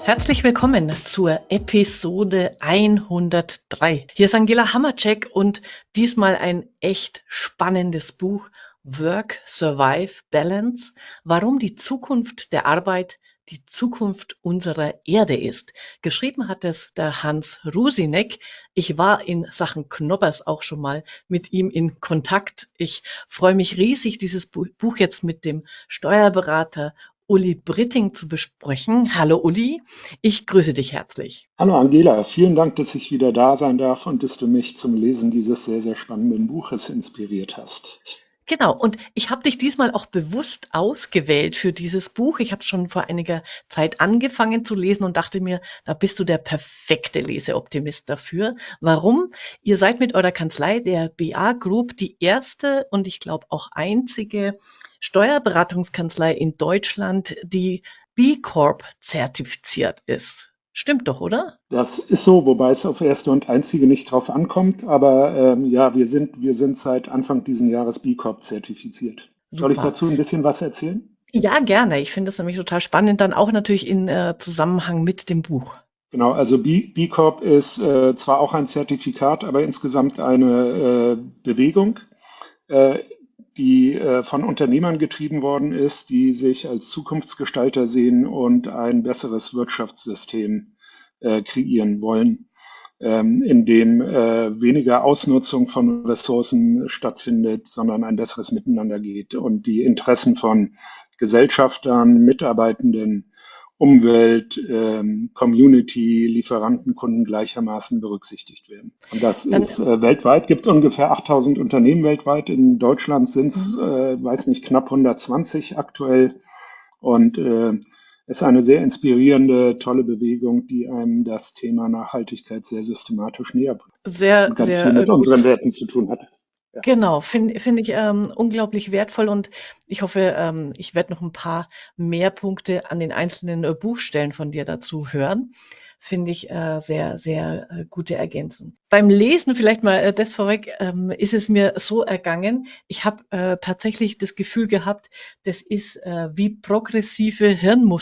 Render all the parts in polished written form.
Herzlich willkommen zur Episode 103. Hier ist Angela Hammercheck und diesmal ein echt spannendes Buch Work, Survive, Balance, warum die Zukunft der Arbeit die Zukunft unserer Erde ist. Geschrieben hat es der Hans Rusinek. Ich war in Sachen Knoppers auch schon mal mit ihm in Kontakt. Ich freue mich riesig, dieses Buch jetzt mit dem Steuerberater Uli Britting zu besprechen. Hallo Uli, ich grüße dich herzlich. Hallo Angela, vielen Dank, dass ich wieder da sein darf und dass du mich zum Lesen dieses sehr, sehr spannenden Buches inspiriert hast. Genau, und ich habe dich diesmal auch bewusst ausgewählt für dieses Buch. Ich habe schon vor einiger Zeit angefangen zu lesen und dachte mir, da bist du der perfekte Leseoptimist dafür. Warum? Ihr seid mit eurer Kanzlei, der BA Group, die erste und ich glaube auch einzige Steuerberatungskanzlei in Deutschland, die B Corp zertifiziert ist. Stimmt doch, oder? Das ist so, wobei es auf erste und einzige nicht drauf ankommt, aber ja, wir sind seit Anfang diesen Jahres B Corp zertifiziert. Soll ich Super. dazu ein bisschen was erzählen? Ja, gerne. Ich finde das nämlich total spannend, dann auch natürlich in Zusammenhang mit dem Buch. Genau, also B Corp ist zwar auch ein Zertifikat, aber insgesamt eine Bewegung, äh, die von Unternehmern getrieben worden ist, die sich als Zukunftsgestalter sehen und ein besseres Wirtschaftssystem kreieren wollen, in dem weniger Ausnutzung von Ressourcen stattfindet, sondern ein besseres Miteinander geht und die Interessen von Gesellschaftern, Mitarbeitenden, Umwelt, Community, Lieferanten, Kunden gleichermaßen berücksichtigt werden. Und das Dann, ist weltweit, gibt es ungefähr 8000 Unternehmen weltweit. In Deutschland sind es, mhm. weiß nicht, knapp 120 aktuell. Und ist eine sehr inspirierende, tolle Bewegung, die einem das Thema Nachhaltigkeit sehr systematisch näher bringt Sehr, und ganz viel sehr mit unseren gut. Werten zu tun hat. Ja. Genau, finde ich unglaublich wertvoll und ich hoffe, ich werde noch ein paar mehr Punkte an den einzelnen Buchstellen von dir dazu hören. Finde ich sehr, sehr gute Ergänzung. Beim Lesen vielleicht mal das vorweg, ist es mir so ergangen. Ich habe tatsächlich das Gefühl gehabt, das ist wie progressive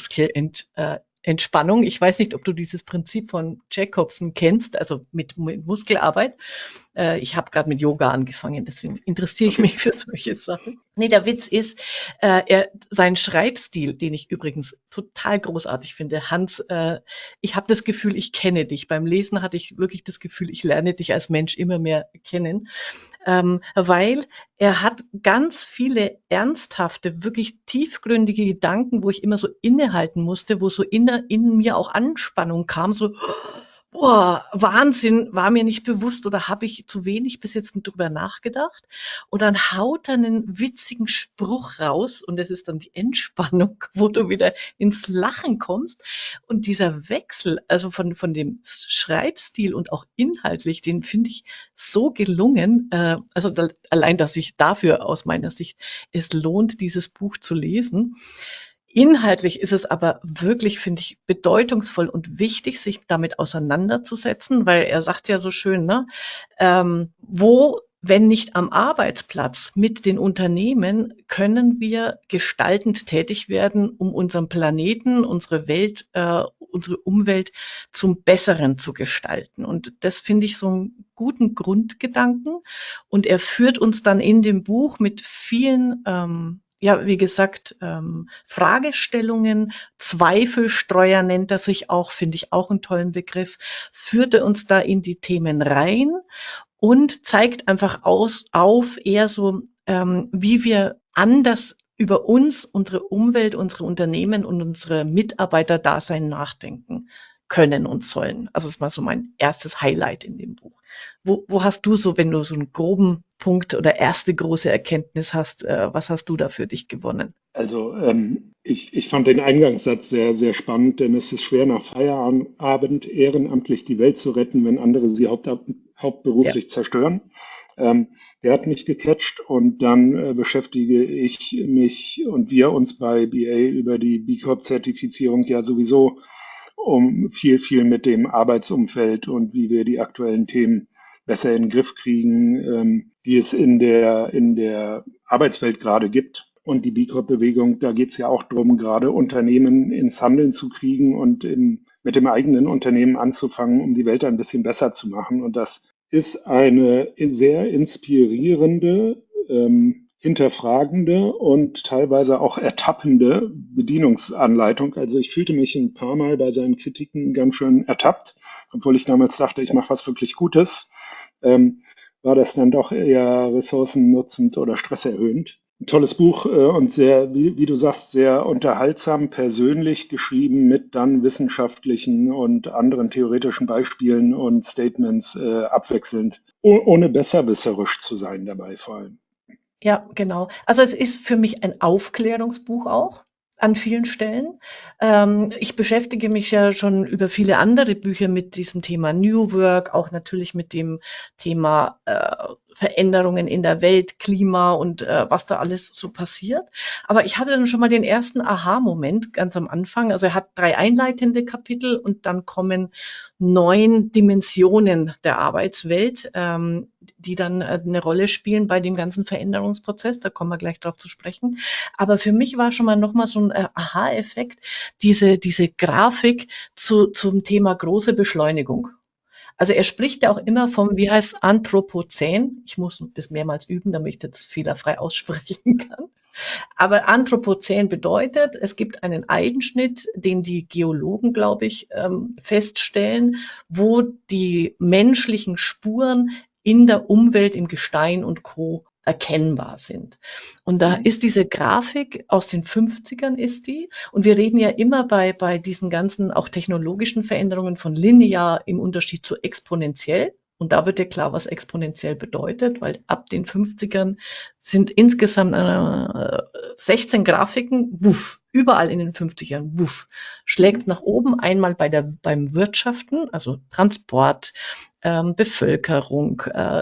Entspannung. Ich weiß nicht, ob du dieses Prinzip von Jacobson kennst, also mit Muskelarbeit. Ich habe gerade mit Yoga angefangen, deswegen interessiere ich Okay. mich für solche Sachen. Nee, der Witz ist, sein Schreibstil, den ich übrigens total großartig finde. Hans, ich habe das Gefühl, ich kenne dich. Beim Lesen hatte ich wirklich das Gefühl, ich lerne dich als Mensch immer mehr kennen, weil er hat ganz viele ernsthafte, wirklich tiefgründige Gedanken, wo ich immer so innehalten musste, wo so in mir auch Anspannung kam, so boah, Wahnsinn, war mir nicht bewusst oder habe ich zu wenig bis jetzt drüber nachgedacht. Und dann haut er einen witzigen Spruch raus und das ist dann die Entspannung, wo du wieder ins Lachen kommst. Und dieser Wechsel, also von dem Schreibstil und auch inhaltlich, den finde ich so gelungen. Also allein, dass sich dafür aus meiner Sicht es lohnt, dieses Buch zu lesen. Inhaltlich ist es aber wirklich, finde ich, bedeutungsvoll und wichtig, sich damit auseinanderzusetzen, weil er sagt ja so schön, ne, wo, wenn nicht am Arbeitsplatz mit den Unternehmen, können wir gestaltend tätig werden, um unseren Planeten, unsere Welt, unsere Umwelt zum Besseren zu gestalten. Und das finde ich so einen guten Grundgedanken. Und er führt uns dann in dem Buch mit vielen ja, wie gesagt, Fragestellungen, Zweifelstreuer nennt er sich auch, finde ich auch einen tollen Begriff, führte uns da in die Themen rein und zeigt einfach auf eher so, wie wir anders über uns, unsere Umwelt, unsere Unternehmen und unsere Mitarbeiterdasein nachdenken können und sollen. Also das ist mal so mein erstes Highlight in dem Buch. Wo hast du so, wenn du so einen groben Punkt oder erste große Erkenntnis hast, was hast du da für dich gewonnen? Also ich fand den Eingangssatz sehr, sehr spannend, denn es ist schwer nach Feierabend ehrenamtlich die Welt zu retten, wenn andere sie Ja. hauptberuflich zerstören. Ähm, Der hat mich gecatcht und dann beschäftige ich mich und wir uns bei BA über die B Corp-Zertifizierung ja sowieso um viel, viel mit dem Arbeitsumfeld und wie wir die aktuellen Themen besser in den Griff kriegen, die es in der Arbeitswelt gerade gibt. Und die B Corp-Bewegung, da geht es ja auch darum, gerade Unternehmen ins Handeln zu kriegen und mit dem eigenen Unternehmen anzufangen, um die Welt ein bisschen besser zu machen. Und das ist eine sehr inspirierende, hinterfragende und teilweise auch ertappende Bedienungsanleitung. Also ich fühlte mich ein paar Mal bei seinen Kritiken ganz schön ertappt, obwohl ich damals dachte, ich mache was wirklich Gutes. War das dann doch eher ressourcennutzend oder stresserhöhend. Ein tolles Buch und sehr, wie du sagst, sehr unterhaltsam, persönlich geschrieben mit dann wissenschaftlichen und anderen theoretischen Beispielen und Statements abwechselnd, ohne besserwisserisch zu sein dabei vor allem. Ja, genau. Also es ist für mich ein Aufklärungsbuch auch an vielen Stellen. Ich beschäftige mich ja schon über viele andere Bücher mit diesem Thema New Work, auch natürlich mit dem Thema Veränderungen in der Welt, Klima und was da alles so passiert. Aber ich hatte dann schon mal den ersten Aha-Moment ganz am Anfang. Also er hat 3 einleitende Kapitel und dann kommen 9 Dimensionen der Arbeitswelt, die dann eine Rolle spielen bei dem ganzen Veränderungsprozess. Da kommen wir gleich drauf zu sprechen. Aber für mich war schon mal noch mal so ein Aha-Effekt, diese Grafik zum Thema große Beschleunigung. Also er spricht ja auch immer vom, wie heißt Anthropozän. Ich muss das mehrmals üben, damit ich das fehlerfrei aussprechen kann. Aber Anthropozän bedeutet, es gibt einen Einschnitt, den die Geologen, glaube ich, feststellen, wo die menschlichen Spuren in der Umwelt, im Gestein und Co. erkennbar sind. Und da Mhm. ist diese Grafik aus den 50ern ist die. Und wir reden ja immer bei diesen ganzen auch technologischen Veränderungen von linear im Unterschied zu exponentiell. Und da wird ja klar, was exponentiell bedeutet, weil ab den 50ern sind insgesamt 16 Grafiken, wuff, überall in den 50ern, wuff, schlägt Mhm. nach oben, einmal beim Wirtschaften, also Transport, Bevölkerung,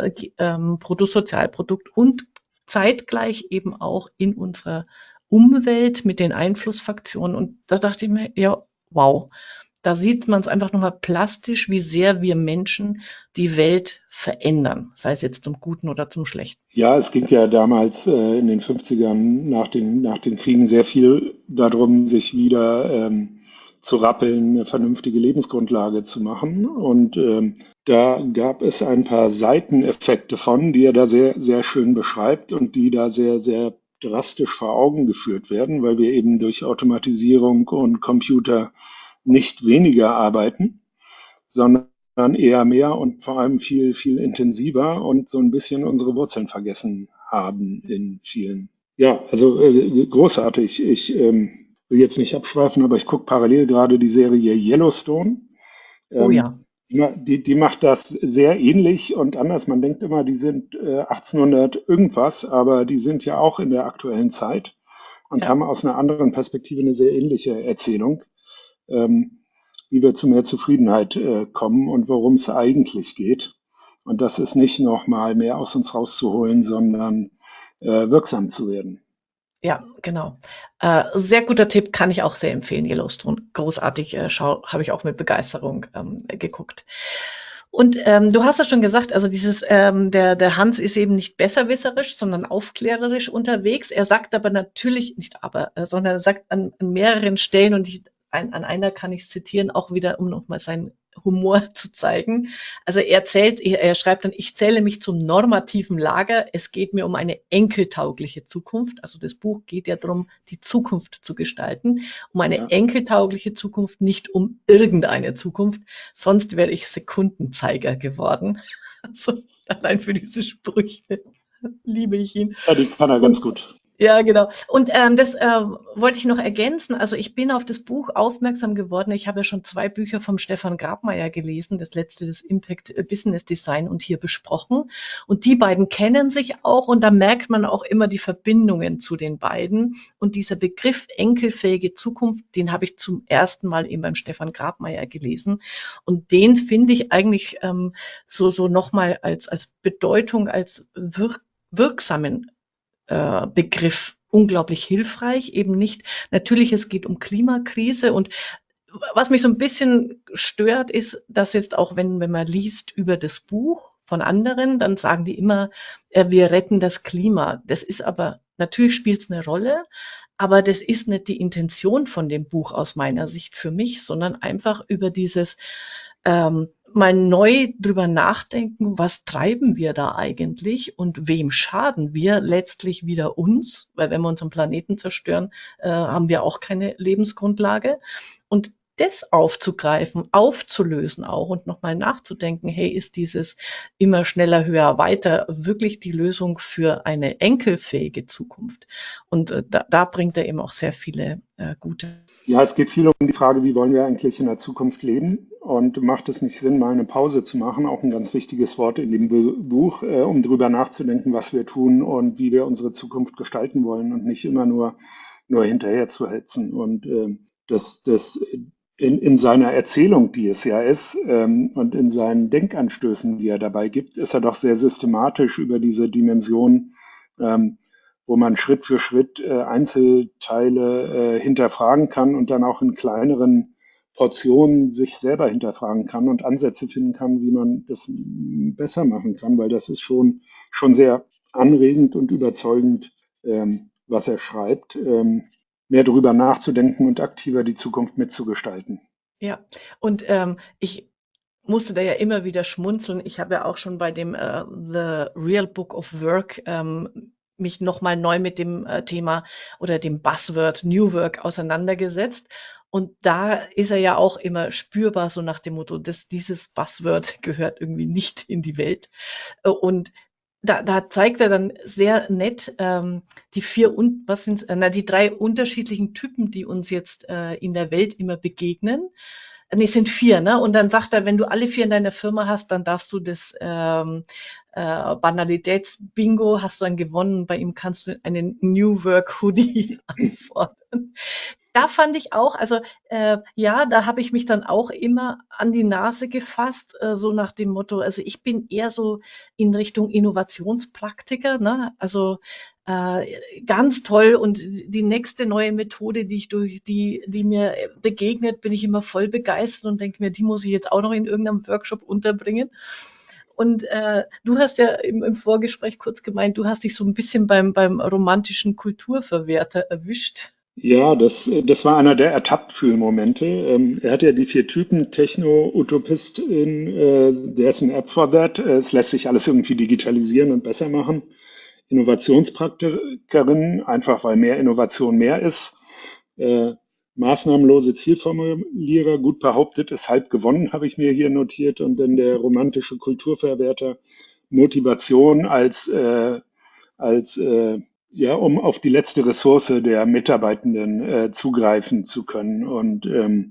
Bruttosozialprodukt und zeitgleich eben auch in unserer Umwelt mit den Einflussfaktoren. Und da dachte ich mir, ja, wow, da sieht man es einfach nochmal plastisch, wie sehr wir Menschen die Welt verändern, sei es jetzt zum Guten oder zum Schlechten. Ja, es ging ja damals in den 50ern nach den Kriegen sehr viel darum, sich wieder zu rappeln, eine vernünftige Lebensgrundlage zu machen. Und da gab es ein paar Seiteneffekte von, die er da sehr, sehr schön beschreibt und die da sehr, sehr drastisch vor Augen geführt werden, weil wir eben durch Automatisierung und Computer nicht weniger arbeiten, sondern eher mehr und vor allem viel, viel intensiver und so ein bisschen unsere Wurzeln vergessen haben in vielen. Ja, also großartig. Ich will jetzt nicht abschweifen, aber ich gucke parallel gerade die Serie Yellowstone. Oh Ähm, ja, die macht das sehr ähnlich und anders. Man denkt immer, die sind 1800 irgendwas, aber die sind ja auch in der aktuellen Zeit und ja. haben aus einer anderen Perspektive eine sehr ähnliche Erzählung, ähm, wie wir zu mehr Zufriedenheit kommen und worum es eigentlich geht. Und das ist nicht nochmal mehr aus uns rauszuholen, sondern wirksam zu werden. Ja, genau. Sehr guter Tipp, kann ich auch sehr empfehlen, Yellowstone. Großartig, habe ich auch mit Begeisterung geguckt. Und du hast ja schon gesagt, also der Hans ist eben nicht besserwisserisch, sondern aufklärerisch unterwegs. Er sagt aber natürlich, nicht aber, sondern er sagt an mehreren Stellen, und an einer kann ich zitieren, auch wieder, um nochmal seinen Humor zu zeigen. Also er schreibt dann, ich zähle mich zum normativen Lager. Es geht mir um eine enkeltaugliche Zukunft. Also das Buch geht ja darum, die Zukunft zu gestalten, um eine Ja, enkeltaugliche Zukunft, nicht um irgendeine Zukunft. Sonst wäre ich Sekundenzeiger geworden. Also allein für diese Sprüche liebe ich ihn. ja, die kann er ganz Und gut. ja, genau. Und das wollte ich noch ergänzen. Also ich bin auf das Buch aufmerksam geworden. Ich habe ja schon 2 Bücher vom Stefan Grabmaier gelesen. Das letzte, das Impact Business Design, und hier besprochen. Und die beiden kennen sich auch, und da merkt man auch immer die Verbindungen zu den beiden. Und dieser Begriff enkelfähige Zukunft, den habe ich zum ersten Mal eben beim Stefan Grabmaier gelesen. Und den finde ich eigentlich so nochmal als Bedeutung, als wirksamen Begriff unglaublich hilfreich. Eben nicht, natürlich, es geht um Klimakrise, und was mich so ein bisschen stört, ist, dass jetzt auch, wenn man liest über das Buch von anderen, dann sagen die immer, wir retten das Klima. Das ist aber, natürlich spielt es eine Rolle, Aber das ist nicht die Intention von dem Buch aus meiner Sicht für mich, sondern einfach über dieses mal neu drüber nachdenken, was treiben wir da eigentlich und wem schaden wir? Letztlich wieder uns, weil wenn wir unseren Planeten zerstören, haben wir auch keine Lebensgrundlage. Und das aufzugreifen, aufzulösen auch und nochmal nachzudenken, hey, ist dieses immer schneller, höher, weiter wirklich die Lösung für eine enkelfähige Zukunft? Und da bringt er eben auch sehr viele gute. Ja, es geht viel um die Frage, wie wollen wir eigentlich in der Zukunft leben? Und macht es nicht Sinn, mal eine Pause zu machen? Auch ein ganz wichtiges Wort in dem Buch, um darüber nachzudenken, was wir tun und wie wir unsere Zukunft gestalten wollen und nicht immer nur hinterher zu hetzen. Und das in seiner Erzählung, die es ja ist, und in seinen Denkanstößen, die er dabei gibt, ist er doch sehr systematisch über diese Dimension, ähm, wo man Schritt für Schritt Einzelteile hinterfragen kann und dann auch in kleineren Portionen sich selber hinterfragen kann und Ansätze finden kann, wie man das besser machen kann, weil das ist schon sehr anregend und überzeugend, was er schreibt, mehr darüber nachzudenken und aktiver die Zukunft mitzugestalten. Ja, und ich musste da ja immer wieder schmunzeln. Ich habe ja auch schon bei dem The Real Book of Work mich nochmal neu mit dem Thema oder dem Buzzword New Work auseinandergesetzt. Und da ist er ja auch immer spürbar, so nach dem Motto, dass dieses Buzzword gehört irgendwie nicht in die Welt. Und da zeigt er dann sehr nett die vier und was sind's, die drei unterschiedlichen Typen, die uns jetzt in der Welt immer begegnen. Nee, es sind vier, ne? Und dann sagt er, wenn du alle vier in deiner Firma hast, dann darfst du das Banalitätsbingo, hast du dann gewonnen. Bei ihm kannst du einen New Work Hoodie anfordern. Da fand ich auch, also ja, da habe ich mich dann auch immer an die Nase gefasst, so nach dem Motto, also ich bin eher so in Richtung Innovationspraktiker, ne? Also äh, ganz toll und die nächste neue Methode, die mir begegnet, bin ich immer voll begeistert und denke mir, die muss ich jetzt auch noch in irgendeinem Workshop unterbringen. Und du hast ja im Vorgespräch kurz gemeint, du hast dich so ein bisschen beim romantischen Kulturverwerter erwischt. Ja, das war einer der Ertappt-Fühl-Momente. Er hat ja die vier Typen, Techno-Utopist, der ist ein App for that. Es lässt sich alles irgendwie digitalisieren und besser machen. Innovationspraktikerin, einfach weil mehr Innovation mehr ist. Äh, Maßnahmenlose Zielformulierer, gut behauptet, ist halb gewonnen, habe ich mir hier notiert. Und dann der romantische Kulturverwerter, Motivation als ja, um auf die letzte Ressource der Mitarbeitenden zugreifen zu können. Und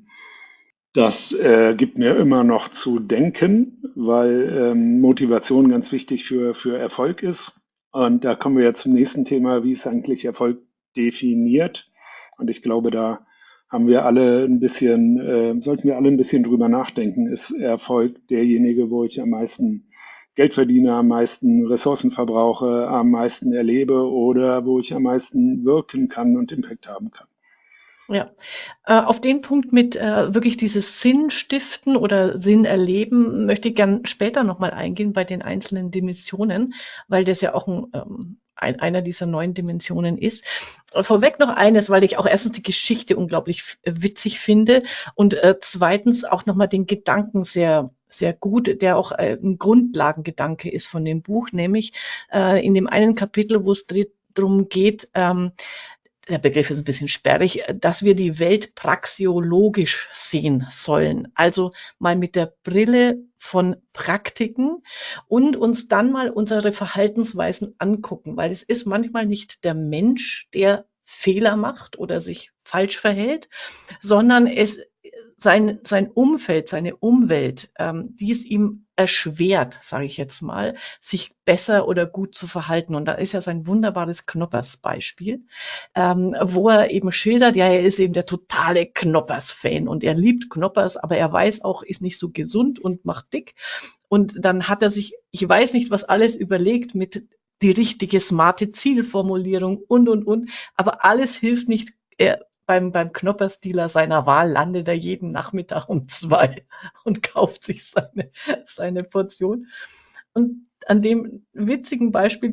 das gibt mir immer noch zu denken, weil Motivation ganz wichtig für Erfolg ist. Und da kommen wir ja zum nächsten Thema, wie ist eigentlich Erfolg definiert? Und ich glaube, da haben wir alle ein bisschen, sollten wir alle ein bisschen drüber nachdenken. Ist Erfolg derjenige, wo ich am meisten Geld verdiene, am meisten Ressourcen verbrauche, am meisten erlebe oder wo ich am meisten wirken kann und Impact haben kann? Ja, auf den Punkt mit wirklich dieses Sinn stiften oder Sinn erleben möchte ich gern später nochmal eingehen bei den einzelnen Dimensionen, weil das ja auch einer dieser neuen Dimensionen ist. Vorweg noch eines, weil ich auch erstens die Geschichte unglaublich witzig finde und zweitens auch nochmal den Gedanken sehr gut, der auch ein Grundlagengedanke ist von dem Buch, nämlich in dem einen Kapitel, wo es darum geht, der Begriff ist ein bisschen sperrig, dass wir die Welt praxiologisch sehen sollen. Also mal mit der Brille von Praktiken und uns dann mal unsere Verhaltensweisen angucken, weil es ist manchmal nicht der Mensch, der Fehler macht oder sich falsch verhält, sondern sein Umfeld, seine Umwelt, die es ihm erschwert, sage ich jetzt mal, sich besser oder gut zu verhalten. Und da ist ja sein wunderbares Knoppers-Beispiel, wo er eben schildert, ja, er ist eben der totale Knoppers-Fan und er liebt Knoppers, aber er weiß auch, ist nicht so gesund und macht dick. Und dann hat er sich, ich weiß nicht, was alles überlegt mit die richtige smarte Zielformulierung und, aber alles hilft nicht. Beim Knoppersdealer seiner Wahl landet er jeden Nachmittag um 2 und kauft sich seine Portion. Und an dem witzigen Beispiel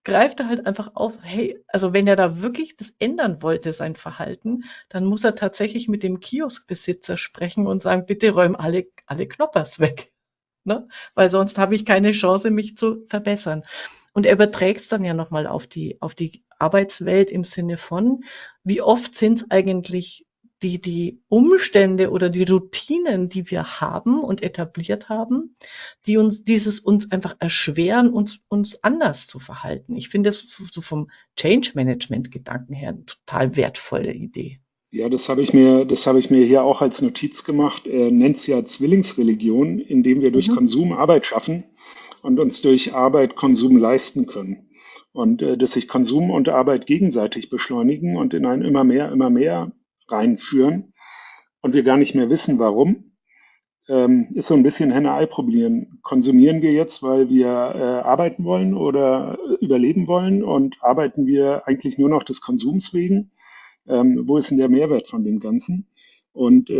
greift er halt einfach auf, hey, also wenn er da wirklich das ändern wollte, sein Verhalten, dann muss er tatsächlich mit dem Kioskbesitzer sprechen und sagen, bitte räum alle Knoppers weg. Ne? Weil sonst habe ich keine Chance, mich zu verbessern. Und er überträgt es dann ja nochmal auf die Arbeitswelt im Sinne von, wie oft sind es eigentlich die Umstände oder die Routinen, die wir haben und etabliert haben, die uns einfach erschweren, uns anders zu verhalten. Ich finde das so vom Change-Management-Gedanken her eine total wertvolle Idee. Ja, das habe ich mir hier auch als Notiz gemacht. Er nennt es ja Zwillingsreligion, indem wir durch Mhm. Konsum Arbeit schaffen und uns durch Arbeit Konsum leisten können. Und dass sich Konsum und Arbeit gegenseitig beschleunigen und in ein immer mehr reinführen und wir gar nicht mehr wissen, warum, ist so ein bisschen Henne-Ei-Problem. Konsumieren wir jetzt, weil wir arbeiten wollen oder überleben wollen und arbeiten wir eigentlich nur noch des Konsums wegen? Wo ist denn der Mehrwert von dem Ganzen? Und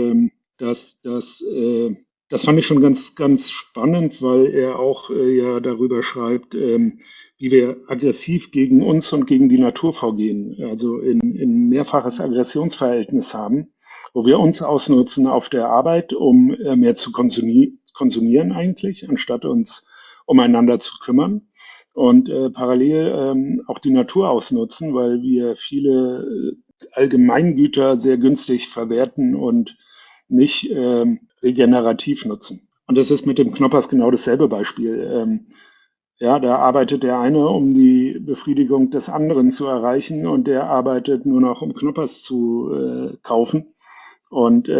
das fand ich schon ganz spannend, weil er auch ja darüber schreibt, wie wir aggressiv gegen uns und gegen die Natur vorgehen, also in mehrfaches Aggressionsverhältnis haben, wo wir uns ausnutzen auf der Arbeit, um mehr zu konsumieren eigentlich, anstatt uns umeinander zu kümmern. Und parallel auch die Natur ausnutzen, weil wir viele Allgemeingüter sehr günstig verwerten und nicht regenerativ nutzen. Und das ist mit dem Knoppers genau dasselbe Beispiel. Ja, da arbeitet der eine, um die Befriedigung des anderen zu erreichen, und der arbeitet nur noch, um Knoppers zu kaufen. Und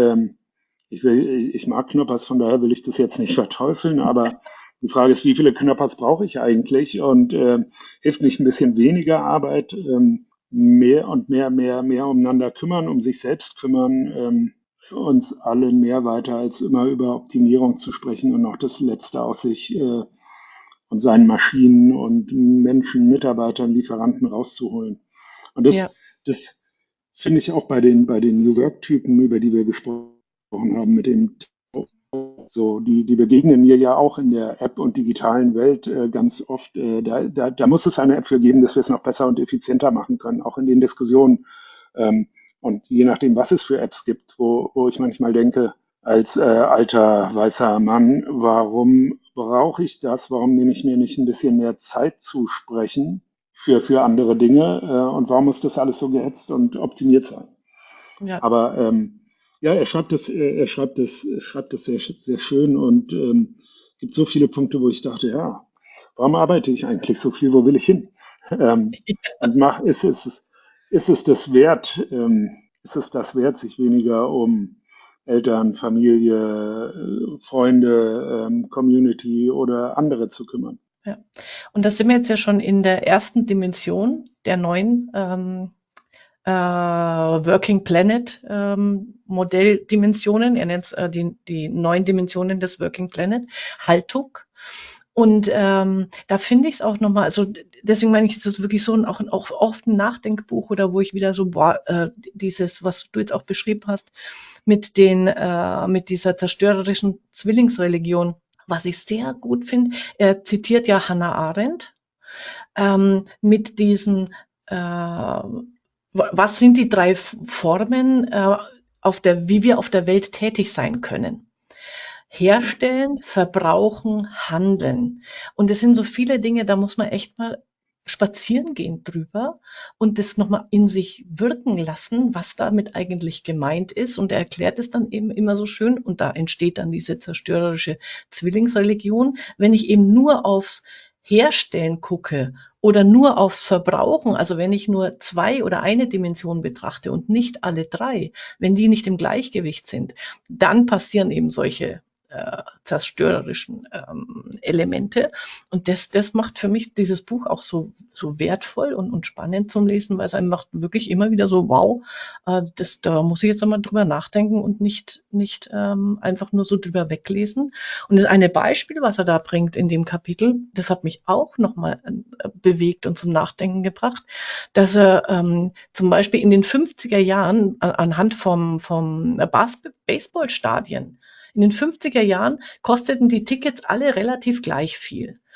ich mag Knoppers, von daher will ich das jetzt nicht verteufeln, aber die Frage ist, wie viele Knoppers brauche ich eigentlich? Und hilft nicht ein bisschen weniger Arbeit, mehr und mehr umeinander kümmern, um sich selbst kümmern, uns alle mehr weiter als immer über Optimierung zu sprechen und noch das Letzte aus sich und seinen Maschinen und Menschen, Mitarbeitern, Lieferanten rauszuholen. Und Ja, das finde ich auch bei den New Work-Typen, über die wir gesprochen haben, mit dem so, die begegnen mir ja auch in der App und digitalen Welt ganz oft. Da muss es eine App für geben, dass wir es noch besser und effizienter machen können, auch in den Diskussionen. Ähm, und je nachdem, was es für Apps gibt, wo ich manchmal denke, als alter weißer Mann, warum brauche ich das? Warum nehme ich mir nicht ein bisschen mehr Zeit zu sprechen für andere Dinge? Und warum muss das alles so gehetzt und optimiert sein? ja. Aber ja, er schreibt das sehr schön und gibt so viele Punkte, wo ich dachte, ja, warum arbeite ich eigentlich so viel? Wo will ich hin? Und ist es das wert? Ist es das wert, sich weniger um Eltern, Familie, Freunde, Community oder andere zu kümmern? Ja. Und da sind wir jetzt ja schon in der ersten Dimension der neuen Working Planet Modelldimensionen. Er nennt es die neuen Dimensionen des Working Planet, Haltung. Und da finde ich es auch nochmal, also deswegen meine ich, es ist wirklich so auch oft ein Nachdenkbuch oder wo ich wieder so, boah, dieses, was du jetzt auch beschrieben hast, mit dieser zerstörerischen Zwillingsreligion, was ich sehr gut finde, er zitiert ja Hannah Arendt mit diesen, was sind die drei Formen, wie wir auf der Welt tätig sein können? Herstellen, verbrauchen, handeln. Und es sind so viele Dinge, da muss man echt mal spazieren gehen drüber und das nochmal in sich wirken lassen, was damit eigentlich gemeint ist. Und er erklärt es dann eben immer so schön und da entsteht dann diese zerstörerische Zwillingsreligion. Wenn ich eben nur aufs Herstellen gucke oder nur aufs Verbrauchen, also wenn ich nur zwei oder eine Dimension betrachte und nicht alle drei, wenn die nicht im Gleichgewicht sind, dann passieren eben solche zerstörerischen Elemente. Und das macht für mich dieses Buch auch so wertvoll und spannend zum Lesen, weil es einem macht wirklich immer wieder so, wow, da muss ich jetzt einmal drüber nachdenken und nicht einfach nur so drüber weglesen. Und das eine Beispiel, was er da bringt in dem Kapitel, das hat mich auch nochmal bewegt und zum Nachdenken gebracht, dass er zum Beispiel in den 50er Jahren anhand vom Baseballstadien in den 50er Jahren kosteten die Tickets alle relativ gleich viel.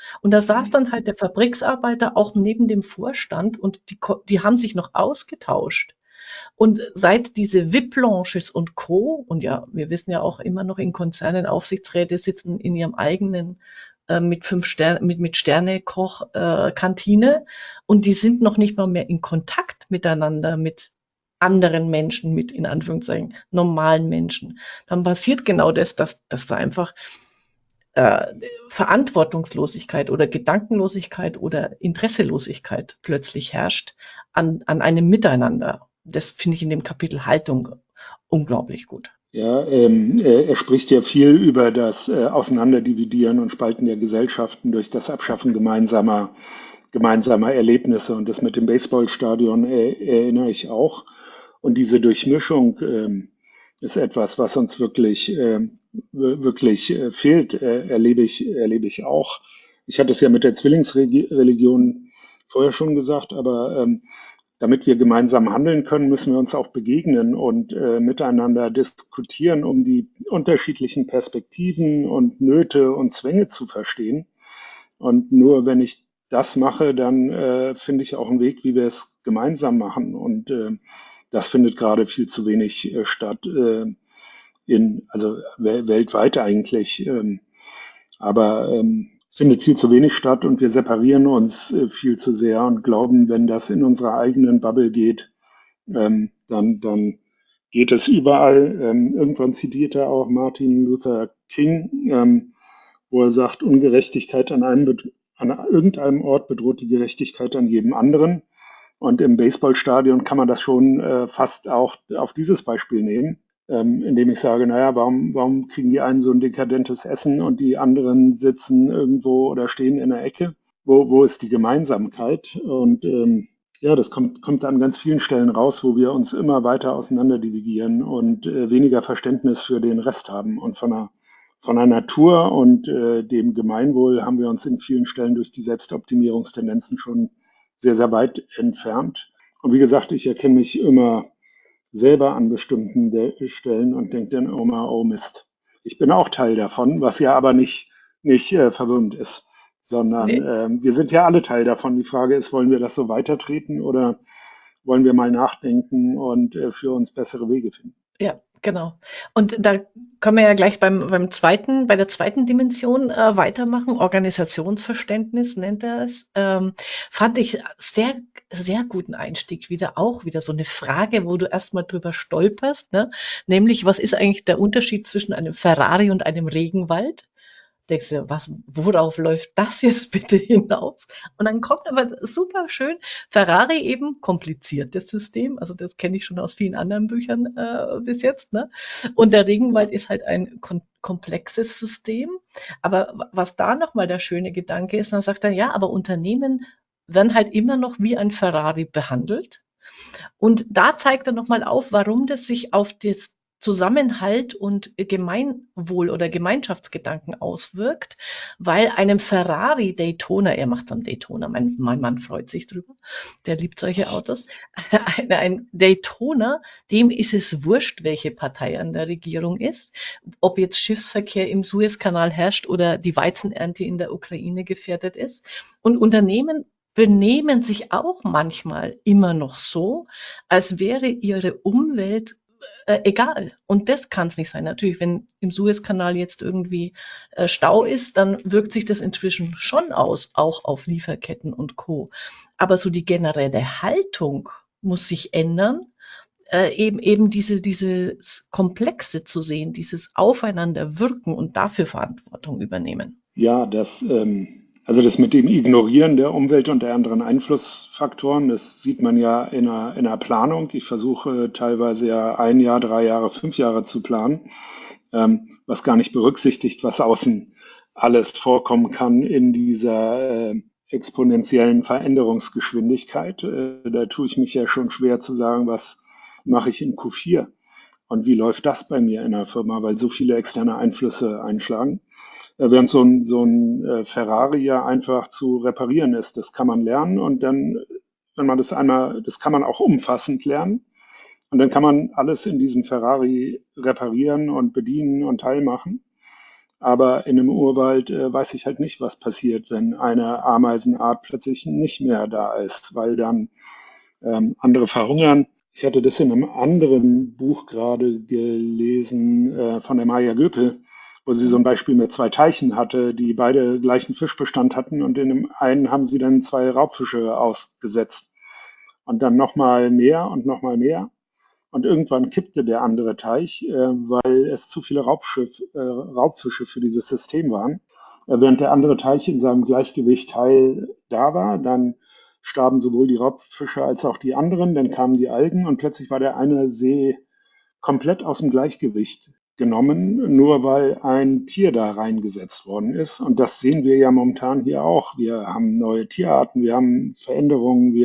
Und da saß dann halt der Fabriksarbeiter auch neben dem Vorstand und die haben sich noch ausgetauscht. Und seit diese VIP-Lounges und Co. und ja, wir wissen ja auch immer noch in Konzernen, Aufsichtsräte sitzen in ihrem eigenen mit 5 Sterne, mit Sternekoch Kantine und die sind noch nicht mal mehr in Kontakt miteinander mit anderen Menschen, mit in Anführungszeichen normalen Menschen. Dann passiert genau das, dass da einfach äh, Verantwortungslosigkeit oder Gedankenlosigkeit oder Interesselosigkeit plötzlich herrscht an einem Miteinander. Das finde ich in dem Kapitel Haltung unglaublich gut. Ja, er spricht ja viel über das Auseinanderdividieren und Spalten der Gesellschaften durch das Abschaffen gemeinsamer Erlebnisse. Und das mit dem Baseballstadion erinnere ich auch. Und diese Durchmischung ist etwas, was uns wirklich fehlt, erlebe ich auch. Ich hatte es ja mit der Zwillingsreligion vorher schon gesagt, aber damit wir gemeinsam handeln können, müssen wir uns auch begegnen und miteinander diskutieren, um die unterschiedlichen Perspektiven und Nöte und Zwänge zu verstehen. Und nur wenn ich das mache, dann finde ich auch einen Weg, wie wir es gemeinsam machen. Und das findet gerade viel zu wenig statt, also weltweit eigentlich. Aber es findet viel zu wenig statt und wir separieren uns viel zu sehr und glauben, wenn das in unserer eigenen Bubble geht, dann geht es überall. Irgendwann zitiert er auch Martin Luther King, wo er sagt, Ungerechtigkeit an irgendeinem Ort bedroht die Gerechtigkeit an jedem anderen. Und im Baseballstadion kann man das schon fast auch auf dieses Beispiel nehmen, indem ich sage, naja, warum kriegen die einen so ein dekadentes Essen und die anderen sitzen irgendwo oder stehen in der Ecke? Wo ist die Gemeinsamkeit? Und ja, das kommt an ganz vielen Stellen raus, wo wir uns immer weiter auseinander dividieren und weniger Verständnis für den Rest haben. Und von der Natur und dem Gemeinwohl haben wir uns in vielen Stellen durch die Selbstoptimierungstendenzen schon sehr, sehr weit entfernt. Und wie gesagt, ich erkenne mich immer selber an bestimmten Stellen und denke dann, oh Mist. Ich bin auch Teil davon, was ja aber nicht verwirrend ist, sondern Nee. wir sind ja alle Teil davon. Die Frage ist, wollen wir das so weitertreten oder wollen wir mal nachdenken und für uns bessere Wege finden? Ja, genau. Und da können wir ja gleich bei der zweiten Dimension weitermachen. Organisationsverständnis nennt er es. Fand ich sehr, sehr guten Einstieg wieder auch wieder so eine Frage, wo du erstmal drüber stolperst, ne? Nämlich, was ist eigentlich der Unterschied zwischen einem Ferrari und einem Regenwald? Denkst du, worauf läuft das jetzt bitte hinaus? Und dann kommt aber super schön Ferrari eben kompliziertes System, also das kenne ich schon aus vielen anderen Büchern bis jetzt, ne? Und der Regenwald Ja. ist halt ein komplexes System. Aber was da nochmal der schöne Gedanke ist, dann sagt er, ja, aber Unternehmen werden halt immer noch wie ein Ferrari behandelt. Und da zeigt er nochmal auf, warum das sich auf das Zusammenhalt und Gemeinwohl oder Gemeinschaftsgedanken auswirkt, weil einem Ferrari Daytona, er macht es am Daytona, mein Mann freut sich drüber, der liebt solche Autos, ein Daytona, dem ist es wurscht, welche Partei an der Regierung ist, ob jetzt Schiffsverkehr im Suezkanal herrscht oder die Weizenernte in der Ukraine gefährdet ist. Und Unternehmen benehmen sich auch manchmal immer noch so, als wäre ihre Umwelt egal. Und das kann es nicht sein. Natürlich, wenn im Suezkanal jetzt irgendwie Stau ist, dann wirkt sich das inzwischen schon aus, auch auf Lieferketten und Co. Aber so die generelle Haltung muss sich ändern, eben dieses Komplexe zu sehen, dieses Aufeinanderwirken und dafür Verantwortung übernehmen. Ja, also das mit dem Ignorieren der Umwelt und der anderen Einflussfaktoren, das sieht man ja in der Planung. Ich versuche teilweise ja 1 Jahr, 3 Jahre, 5 Jahre zu planen, was gar nicht berücksichtigt, was außen alles vorkommen kann in dieser exponentiellen Veränderungsgeschwindigkeit. Da tue ich mich ja schon schwer zu sagen, was mache ich in Q4 und wie läuft das bei mir in der Firma, weil so viele externe Einflüsse einschlagen. Während so ein Ferrari ja einfach zu reparieren ist. Das kann man lernen und dann, wenn man das kann man auch umfassend lernen. Und dann kann man alles in diesem Ferrari reparieren und bedienen und teilmachen. Aber in einem Urwald weiß ich halt nicht, was passiert, wenn eine Ameisenart plötzlich nicht mehr da ist, weil dann andere verhungern. Ich hatte das in einem anderen Buch gerade gelesen von der Maja Göpel, wo sie so ein Mhm. Beispiel mit zwei Teichen hatte, die beide gleichen Fischbestand hatten und in dem einen haben sie dann zwei Raubfische ausgesetzt und dann nochmal mehr und nochmal mehr. Und irgendwann kippte der andere Teich, weil es zu viele Raubfische für dieses System waren. Während der andere Teich in seinem Gleichgewicht heil da war, dann starben sowohl die Raubfische als auch die anderen, dann kamen die Algen und plötzlich war der eine See komplett aus dem Gleichgewicht genommen, nur weil ein Tier da reingesetzt worden ist. Und das sehen wir ja momentan hier auch. Wir haben neue Tierarten, wir haben Veränderungen,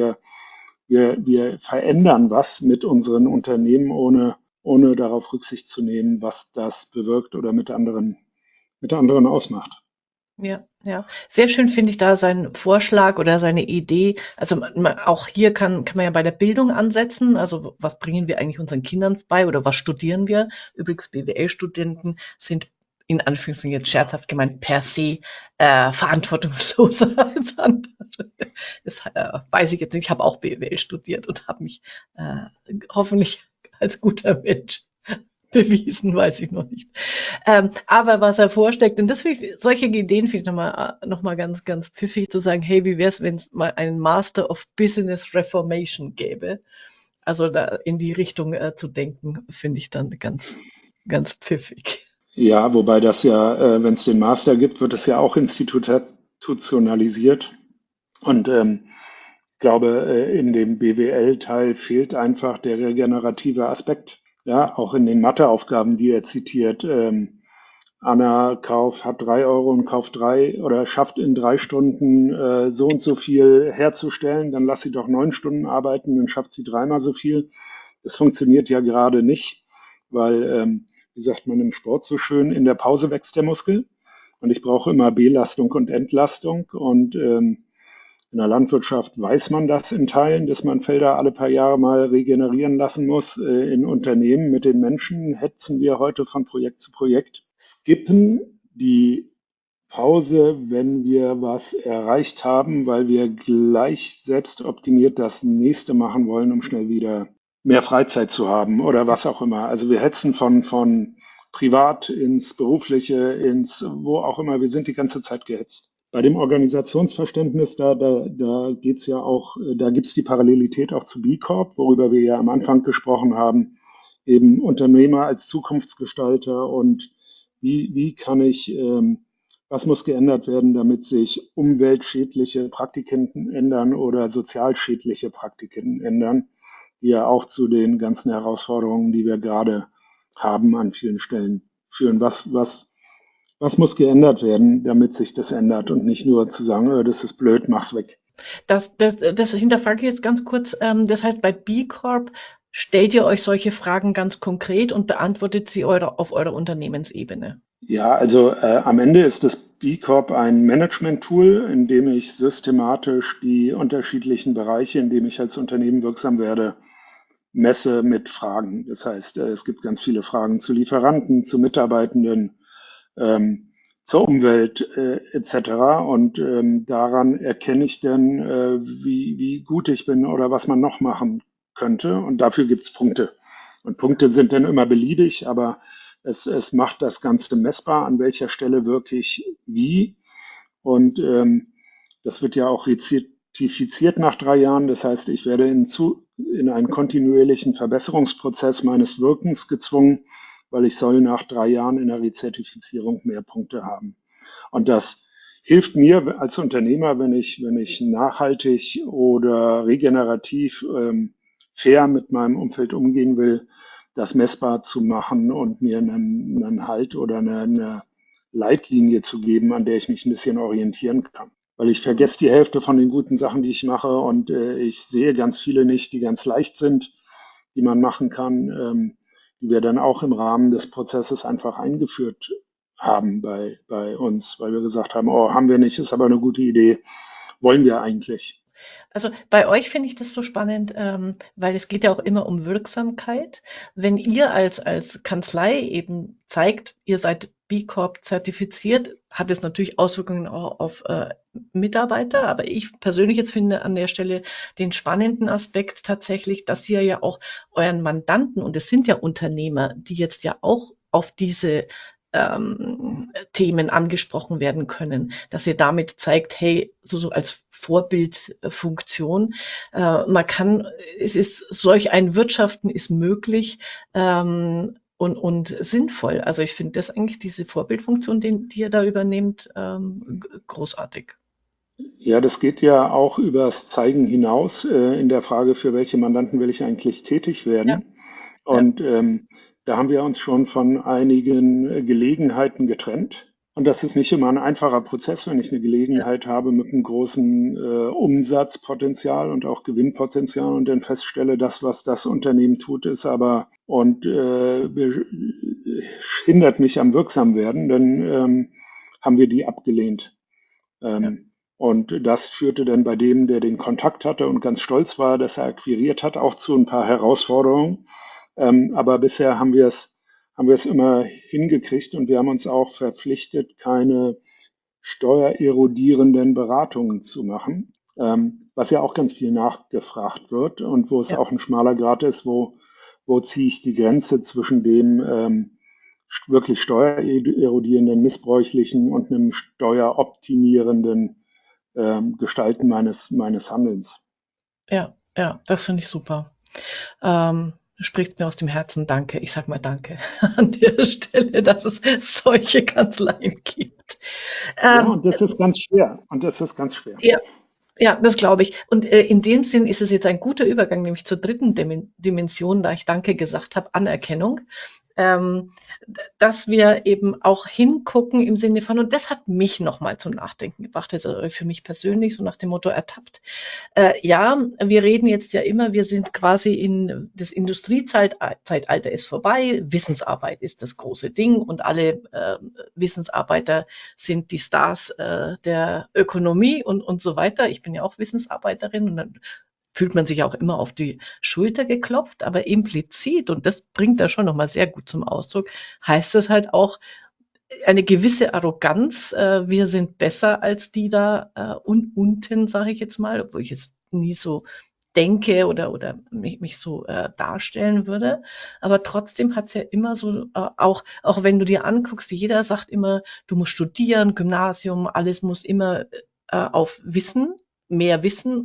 wir verändern was mit unseren Unternehmen, ohne darauf Rücksicht zu nehmen, was das bewirkt oder mit anderen ausmacht. Ja, ja. Sehr schön finde ich da seinen Vorschlag oder seine Idee. Also auch hier kann man ja bei der Bildung ansetzen. Also was bringen wir eigentlich unseren Kindern bei oder was studieren wir? Übrigens, BWL-Studenten sind in Anführungszeichen jetzt scherzhaft gemeint per se verantwortungsloser als andere. Das weiß ich jetzt nicht. Ich habe auch BWL studiert und habe mich äh, hoffentlich als guter Mensch bewiesen, weiß ich noch nicht. Aber was er vorschlägt, und das finde ich, solche Ideen finde ich noch mal ganz, ganz pfiffig zu sagen, hey, wie wäre es, wenn es mal einen Master of Business Reformation gäbe? Also da in die Richtung zu denken, finde ich dann ganz, ganz pfiffig. Ja, wobei das ja, wenn es den Master gibt, wird es ja auch institutionalisiert. Und ich glaube, in dem BWL-Teil fehlt einfach der regenerative Aspekt. Ja, auch in den Matheaufgaben, die er zitiert. Anna hat 3 Euro und kauft drei oder schafft in 3 Stunden so und so viel herzustellen, dann lass sie doch 9 Stunden arbeiten, dann schafft sie dreimal so viel. Das funktioniert ja gerade nicht, weil, wie sagt man im Sport so schön, in der Pause wächst der Muskel. Und ich brauche immer Belastung und Entlastung. Und in der Landwirtschaft weiß man das in Teilen, dass man Felder alle paar Jahre mal regenerieren lassen muss. In Unternehmen mit den Menschen hetzen wir heute von Projekt zu Projekt, skippen die Pause, wenn wir was erreicht haben, weil wir gleich selbst optimiert das nächste machen wollen, um schnell wieder mehr Freizeit zu haben oder was auch immer. Also wir hetzen von privat ins berufliche, ins wo auch immer. Wir sind die ganze Zeit gehetzt. Bei dem Organisationsverständnis, da geht's ja auch, da gibt's die Parallelität auch zu B Corp, worüber wir ja am Anfang gesprochen haben, eben Unternehmer als Zukunftsgestalter und wie kann ich, was muss geändert werden, damit sich umweltschädliche Praktiken ändern oder sozialschädliche Praktiken ändern, die ja auch zu den ganzen Herausforderungen, die wir gerade haben, an vielen Stellen führen. Was muss geändert werden, damit sich das ändert und nicht nur zu sagen, das ist blöd, mach's weg. Das hinterfrage ich jetzt ganz kurz. Das heißt, bei B Corp stellt ihr euch solche Fragen ganz konkret und beantwortet sie auf eurer Unternehmensebene. Ja, also am Ende ist das B Corp ein Management-Tool, in dem ich systematisch die unterschiedlichen Bereiche, in dem ich als Unternehmen wirksam werde, messe mit Fragen. Das heißt, es gibt ganz viele Fragen zu Lieferanten, zu Mitarbeitenden, zur Umwelt etc. Und daran erkenne ich dann, wie gut ich bin oder was man noch machen könnte. Und dafür gibt's Punkte. Und Punkte sind dann immer beliebig, aber es macht das Ganze messbar, an welcher Stelle wirklich wie. Und das wird ja auch rezertifiziert nach 3 Jahren. Das heißt, ich werde in einen kontinuierlichen Verbesserungsprozess meines Wirkens gezwungen, weil ich soll nach 3 Jahren in der Rezertifizierung mehr Punkte haben. Und das hilft mir als Unternehmer, wenn ich nachhaltig oder regenerativ fair mit meinem Umfeld umgehen will, das messbar zu machen und mir einen Halt oder eine Leitlinie zu geben, an der ich mich ein bisschen orientieren kann. Weil ich Mhm. vergesse die Hälfte von den guten Sachen, die ich mache und ich sehe ganz viele nicht, die ganz leicht sind, die man machen kann, die wir dann auch im Rahmen des Prozesses einfach eingeführt haben bei uns, weil wir gesagt haben, oh, haben wir nicht, ist aber eine gute Idee, wollen wir eigentlich. Also bei euch finde ich das so spannend, weil es geht ja auch immer um Wirksamkeit. Wenn ihr als Kanzlei eben zeigt, ihr seid B Corp zertifiziert, hat es natürlich Auswirkungen auch auf Mitarbeiter. Aber ich persönlich jetzt finde an der Stelle den spannenden Aspekt tatsächlich, dass ihr ja auch euren Mandanten, und es sind ja Unternehmer, die jetzt ja auch auf diese Themen angesprochen werden können, dass ihr damit zeigt, hey, so als Vorbildfunktion, man kann, es ist solch ein Wirtschaften ist möglich und sinnvoll. Also ich finde das eigentlich diese Vorbildfunktion, die ihr da übernehmt, großartig. Ja, das geht ja auch übers Zeigen hinaus, in der Frage, für welche Mandanten will ich eigentlich tätig Ja, werden. ja, Und da haben wir uns schon von einigen Gelegenheiten getrennt. Und das ist nicht immer ein einfacher Prozess, wenn ich eine ja, Gelegenheit habe mit einem großen Umsatzpotenzial und auch Gewinnpotenzial und dann feststelle, das, was das Unternehmen tut, ist aber und hindert mich am Wirksamwerden, dann haben wir die abgelehnt. ja, Und das führte dann bei dem, der den Kontakt hatte und ganz stolz war, dass er akquiriert hat, auch zu ein paar Herausforderungen. Aber bisher haben wir es immer hingekriegt und wir haben uns auch verpflichtet, keine steuererodierenden Beratungen zu machen, was ja auch ganz viel nachgefragt wird und wo es ja. auch ein schmaler Grat ist, wo ziehe ich die Grenze zwischen dem wirklich steuererodierenden, missbräuchlichen und einem steueroptimierenden Gestalten meines Handelns. Ja, ja, das finde ich super. Spricht mir aus dem Herzen. Danke. Ich sag mal Danke an der Stelle, dass es solche Kanzleien gibt. Ja, Ähm, und das ist ganz schwer. Und das ist ganz schwer. ja, ja, das glaube ich. Und in dem Sinn ist es jetzt ein guter Übergang, nämlich zur dritten Dimension, da ich Danke gesagt habe, Anerkennung. Ähm, dass wir eben auch hingucken im Sinne von, und das hat mich nochmal zum Nachdenken gebracht, also für mich persönlich, so nach dem Motto ertappt. Ja, wir reden jetzt ja immer, wir sind quasi in das Industriezeitalter ist vorbei, Wissensarbeit ist das große Ding und alle Wissensarbeiter sind die Stars der Ökonomie und so weiter. Ich bin ja auch Wissensarbeiterin und dann fühlt man sich auch immer auf die Schulter geklopft, aber implizit, und das bringt er schon nochmal sehr gut zum Ausdruck, heißt es halt auch eine gewisse Arroganz. Wir sind besser als die da unten, sage ich jetzt mal, obwohl ich jetzt nie so denke oder mich so darstellen würde. Aber trotzdem hat es ja immer so, auch wenn du dir anguckst, jeder sagt immer, du musst studieren, Gymnasium, alles muss immer auf Wissen, mehr Wissen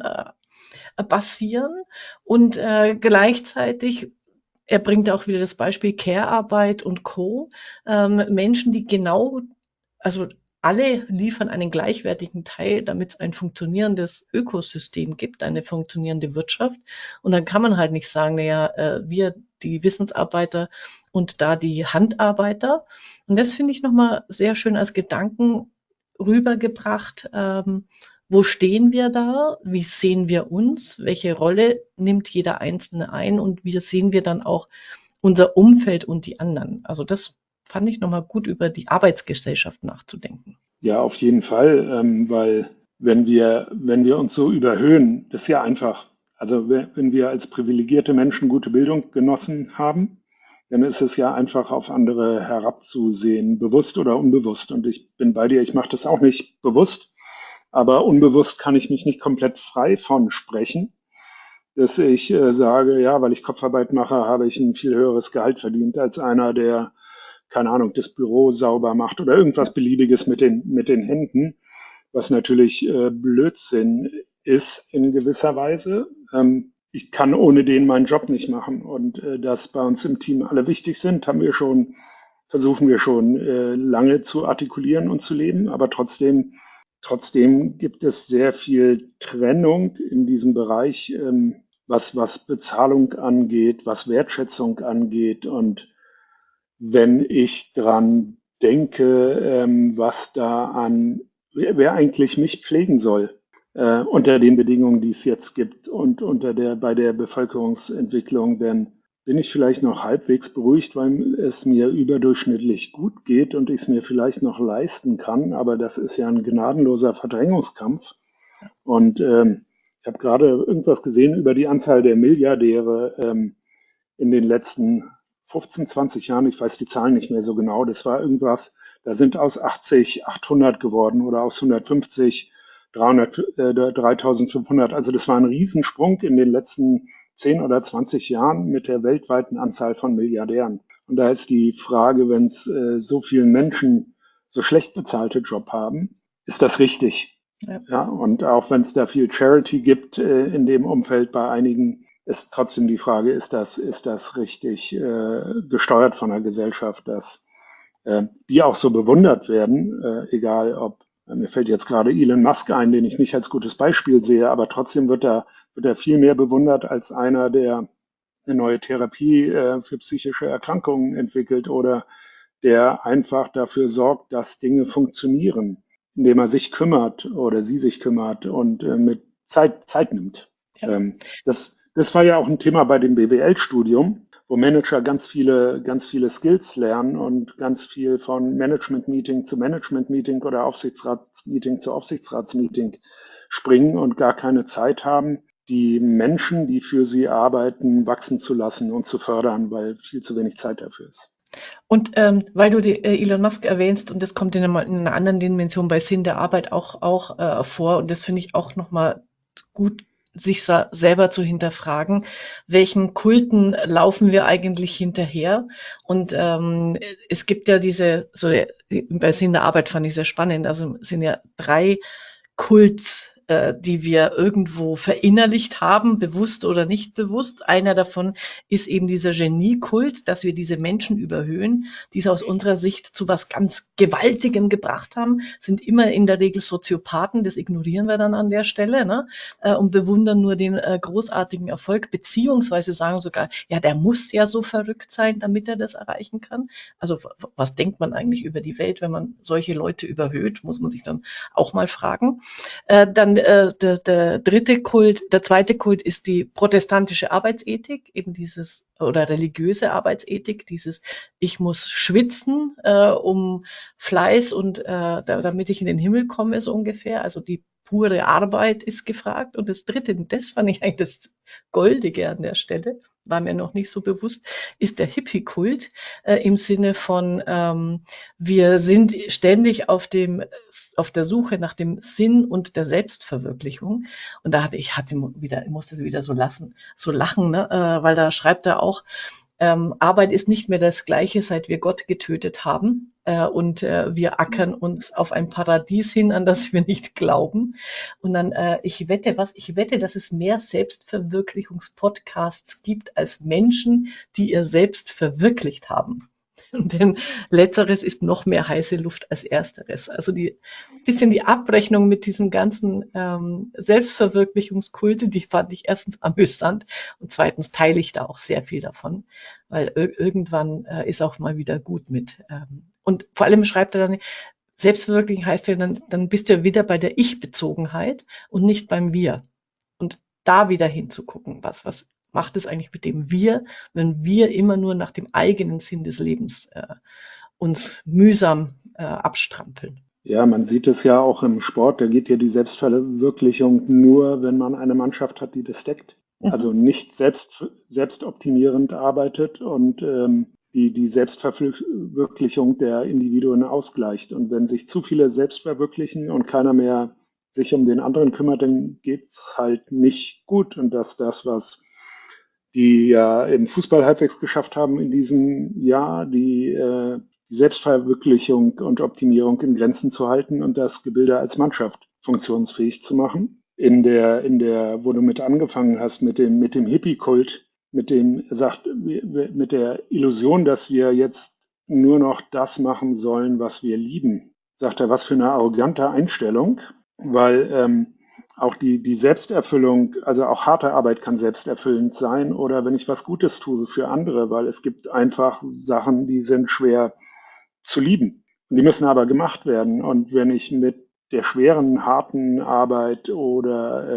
basieren und gleichzeitig er bringt auch wieder das Beispiel Care-Arbeit und Co. Menschen, die genau, also alle liefern einen gleichwertigen Teil, damit es ein funktionierendes Ökosystem gibt, eine funktionierende Wirtschaft. Und dann kann man halt nicht sagen, naja, wir die Wissensarbeiter und da die Handarbeiter. Und das finde ich nochmal sehr schön als Gedanken rübergebracht. Wo stehen wir da? Wie sehen wir uns? Welche Rolle nimmt jeder Einzelne ein? Und wie sehen wir dann auch unser Umfeld und die anderen? Also das fand ich nochmal gut, über die Arbeitsgesellschaft nachzudenken. Ja, auf jeden Fall, weil wenn wir uns so überhöhen, das ist ja einfach. Also wenn wir als privilegierte Menschen gute Bildung genossen haben, dann ist es ja einfach auf andere herabzusehen, bewusst oder unbewusst. Und ich bin bei dir, ich mache das auch nicht bewusst, aber unbewusst kann ich mich nicht komplett frei von sprechen, dass ich sage, ja, weil ich Kopfarbeit mache, habe ich ein viel höheres Gehalt verdient als einer, der, keine Ahnung, das Büro sauber macht oder Ja, irgendwas Beliebiges mit den Händen, was natürlich Blödsinn ist in gewisser Weise. Ich kann ohne den meinen Job nicht machen. Und dass bei uns im Team alle wichtig sind, versuchen wir schon lange zu artikulieren und zu leben. Aber trotzdem gibt es sehr viel Trennung in diesem Bereich, was Bezahlung angeht, was Wertschätzung angeht. Und wenn ich dran denke, was da wer eigentlich mich pflegen soll, unter den Bedingungen, die es jetzt gibt und bei der Bevölkerungsentwicklung, dann bin ich vielleicht noch halbwegs beruhigt, weil es mir überdurchschnittlich gut geht und ich es mir vielleicht noch leisten kann. Aber das ist ja ein gnadenloser Verdrängungskampf. Und Ich habe gerade irgendwas gesehen über die Anzahl der Milliardäre in den letzten 15, 20 Jahren. Ich weiß die Zahlen nicht mehr so genau. Das war irgendwas, da sind aus 80 800 geworden oder aus 150 300, 3500. Also das war ein Riesensprung in den letzten 10 oder 20 Jahren mit der weltweiten Anzahl von Milliardären. Und da ist die Frage, wenn es so vielen Menschen so schlecht bezahlte Job haben, ist das richtig? Ja. Ja, und auch wenn es da viel Charity gibt in dem Umfeld bei einigen, ist trotzdem die Frage, ist das richtig gesteuert von der Gesellschaft, dass die auch so bewundert werden, egal ob, mir fällt jetzt gerade Elon Musk ein, den ich nicht als gutes Beispiel sehe, aber trotzdem wird er viel mehr bewundert als einer, der eine neue Therapie für psychische Erkrankungen entwickelt oder der einfach dafür sorgt, dass Dinge funktionieren, indem er sich kümmert oder sie sich kümmert und mit Zeit nimmt. Ja. Das war ja auch ein Thema bei dem BWL-Studium, wo Manager ganz viele Skills lernen und ganz viel von Management-Meeting zu Management-Meeting oder Aufsichtsratsmeeting zu Aufsichtsratsmeeting springen und gar keine Zeit haben, die Menschen, die für sie arbeiten, wachsen zu lassen und zu fördern, weil viel zu wenig Zeit dafür ist. Und weil du Elon Musk erwähnst, und das kommt in einer anderen Dimension bei Sinn der Arbeit auch vor, und das finde ich auch nochmal gut, sich selber zu hinterfragen, welchen Kulten laufen wir eigentlich hinterher? Und es gibt ja bei Sinn der Arbeit fand ich sehr spannend, also es sind ja 3 Kults, die wir irgendwo verinnerlicht haben, bewusst oder nicht bewusst. Einer davon ist eben dieser Geniekult, dass wir diese Menschen überhöhen, die es aus unserer Sicht zu was ganz Gewaltigem gebracht haben, sind immer in der Regel Soziopathen, das ignorieren wir dann an der Stelle, ne? Und bewundern nur den großartigen Erfolg, beziehungsweise sagen sogar, ja, der muss ja so verrückt sein, damit er das erreichen kann. Also was denkt man eigentlich über die Welt, wenn man solche Leute überhöht, muss man sich dann auch mal fragen. Dann der zweite Kult ist die protestantische Arbeitsethik, eben dieses, oder religiöse Arbeitsethik, dieses ich muss schwitzen um Fleiß und damit ich in den Himmel komme, so ungefähr. Also die pure Arbeit ist gefragt. Und das dritte, und das fand ich eigentlich das Goldige an der Stelle, war mir noch nicht so bewusst, ist der Hippie-Kult im Sinne von wir sind ständig auf der Suche nach dem Sinn und der Selbstverwirklichung. Und da ich musste wieder so lachen, ne? Weil da schreibt er auch, Arbeit ist nicht mehr das Gleiche, seit wir Gott getötet haben. Und wir ackern uns auf ein Paradies hin, an das wir nicht glauben. Und dann, ich wette, dass es mehr Selbstverwirklichungspodcasts gibt als Menschen, die ihr Selbst verwirklicht haben. Denn letzteres ist noch mehr heiße Luft als ersteres. Also die Abrechnung mit diesem ganzen Selbstverwirklichungskulte, die fand ich erstens amüsant und zweitens teile ich da auch sehr viel davon, weil irgendwann ist auch mal wieder gut mit. Und vor allem schreibt er dann, Selbstverwirklichung heißt ja, dann bist du ja wieder bei der Ich-Bezogenheit und nicht beim Wir. Und da wieder hinzugucken, was macht es eigentlich mit dem Wir, wenn wir immer nur nach dem eigenen Sinn des Lebens uns mühsam abstrampeln. Ja, man sieht es ja auch im Sport, da geht ja die Selbstverwirklichung nur, wenn man eine Mannschaft hat, die das deckt. Mhm. Also nicht selbstoptimierend arbeitet und die Selbstverwirklichung der Individuen ausgleicht. Und wenn sich zu viele selbst verwirklichen und keiner mehr sich um den anderen kümmert, dann geht's halt nicht gut. Und das, was die ja im Fußball halbwegs geschafft haben in diesem Jahr, die Selbstverwirklichung und Optimierung in Grenzen zu halten und das Gebilde als Mannschaft funktionsfähig zu machen. Wo du mit angefangen hast, mit dem Hippie-Kult, mit der Illusion, dass wir jetzt nur noch das machen sollen, was wir lieben, sagt er, was für eine arrogante Einstellung, weil auch die Selbsterfüllung, also auch harte Arbeit kann selbsterfüllend sein oder wenn ich was Gutes tue für andere, weil es gibt einfach Sachen, die sind schwer zu lieben. Und die müssen aber gemacht werden. Und wenn ich mit der schweren, harten Arbeit oder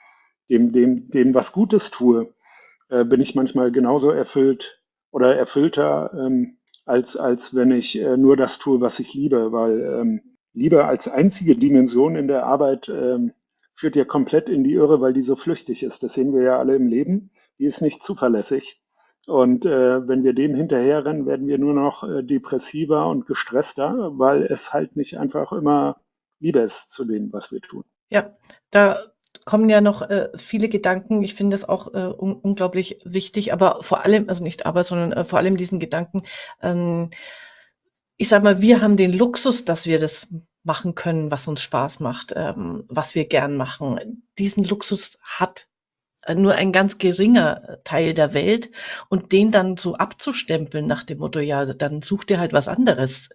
dem was Gutes tue, bin ich manchmal genauso erfüllt oder erfüllter, als wenn ich nur das tue, was ich liebe, weil Liebe als einzige Dimension in der Arbeit führt ja komplett in die Irre, weil die so flüchtig ist. Das sehen wir ja alle im Leben. Die ist nicht zuverlässig. Und wenn wir dem hinterherrennen, werden wir nur noch depressiver und gestresster, weil es halt nicht einfach immer Liebe ist zu dem, was wir tun. Ja, da kommen ja noch viele Gedanken. Ich finde das auch unglaublich wichtig, aber vor allem, also nicht aber, sondern vor allem diesen Gedanken, ähm, ich sag mal, wir haben den Luxus, dass wir das machen können, was uns Spaß macht, was wir gern machen. Diesen Luxus hat nur ein ganz geringer Teil der Welt, und den dann so abzustempeln nach dem Motto, ja, dann such dir halt was anderes,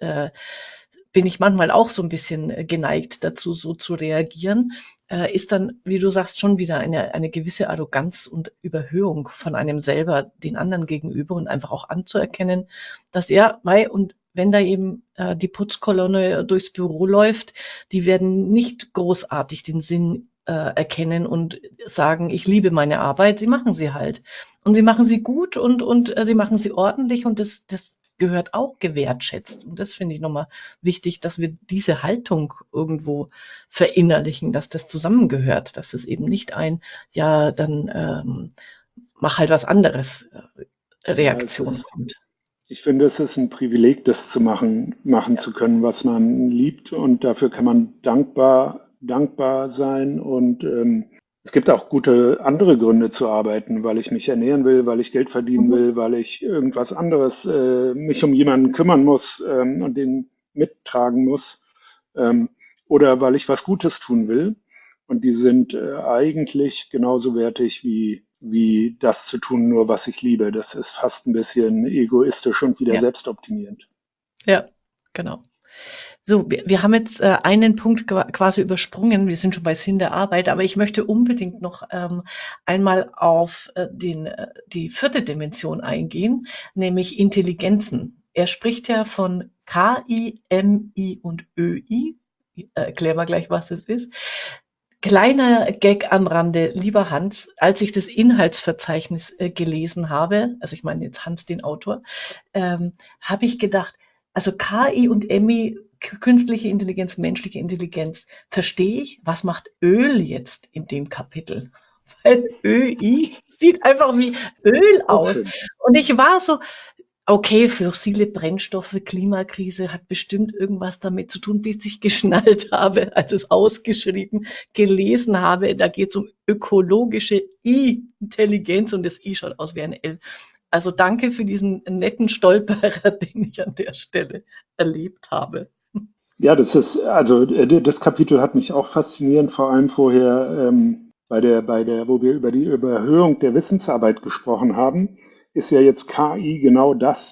bin ich manchmal auch so ein bisschen geneigt dazu, so zu reagieren, ist dann, wie du sagst, schon wieder eine gewisse Arroganz und Überhöhung von einem selber den anderen gegenüber, und einfach auch anzuerkennen, dass ja, mei, und wenn da eben die Putzkolonne durchs Büro läuft, die werden nicht großartig den Sinn erkennen und sagen, ich liebe meine Arbeit. Sie machen sie halt. Und sie machen sie gut, und sie machen sie ordentlich, und das gehört auch gewertschätzt. Und das finde ich nochmal wichtig, dass wir diese Haltung irgendwo verinnerlichen, dass das zusammengehört, dass es eben nicht ja, dann mach halt was anderes, Ja, Reaktion kommt. ich finde, es ist ein Privileg, das machen Ja. zu können, was man liebt. Und dafür kann man dankbar sein. Und es gibt auch gute andere Gründe zu arbeiten, weil ich mich ernähren will, weil ich Geld verdienen Mhm. will, weil ich irgendwas anderes, mich um jemanden kümmern muss, und den mittragen muss, ähm, oder weil ich was Gutes tun will. Und die sind eigentlich genauso wertig wie das zu tun, nur was ich liebe. Das ist fast ein bisschen egoistisch und wieder Ja, selbstoptimierend. ja, genau. So, wir haben jetzt einen Punkt quasi übersprungen. Wir sind schon bei Sinn der Arbeit, aber ich möchte unbedingt noch einmal auf die vierte Dimension eingehen, nämlich Intelligenzen. Er spricht ja von KI, MI und ÖI. Erklär mal gleich, was es ist. Kleiner Gag am Rande, lieber Hans, als ich das Inhaltsverzeichnis gelesen habe, also ich meine jetzt Hans, den Autor, habe ich gedacht, also KI und MI, künstliche Intelligenz, menschliche Intelligenz, verstehe ich. Was macht Öl jetzt in dem Kapitel? Weil ÖI sieht einfach wie Öl Auch aus. schön. Und ich war so, okay, fossile Brennstoffe, Klimakrise hat bestimmt irgendwas damit zu tun, bis ich geschnallt habe, als es ausgeschrieben gelesen habe. Da geht es um ökologische Intelligenz, und das I schaut aus wie ein L. Also danke für diesen netten Stolperer, den ich an der Stelle erlebt habe. Ja, also das Kapitel hat mich auch fasziniert, vor allem vorher wo wir über die Überhöhung der Wissensarbeit gesprochen haben, ist ja jetzt KI genau das,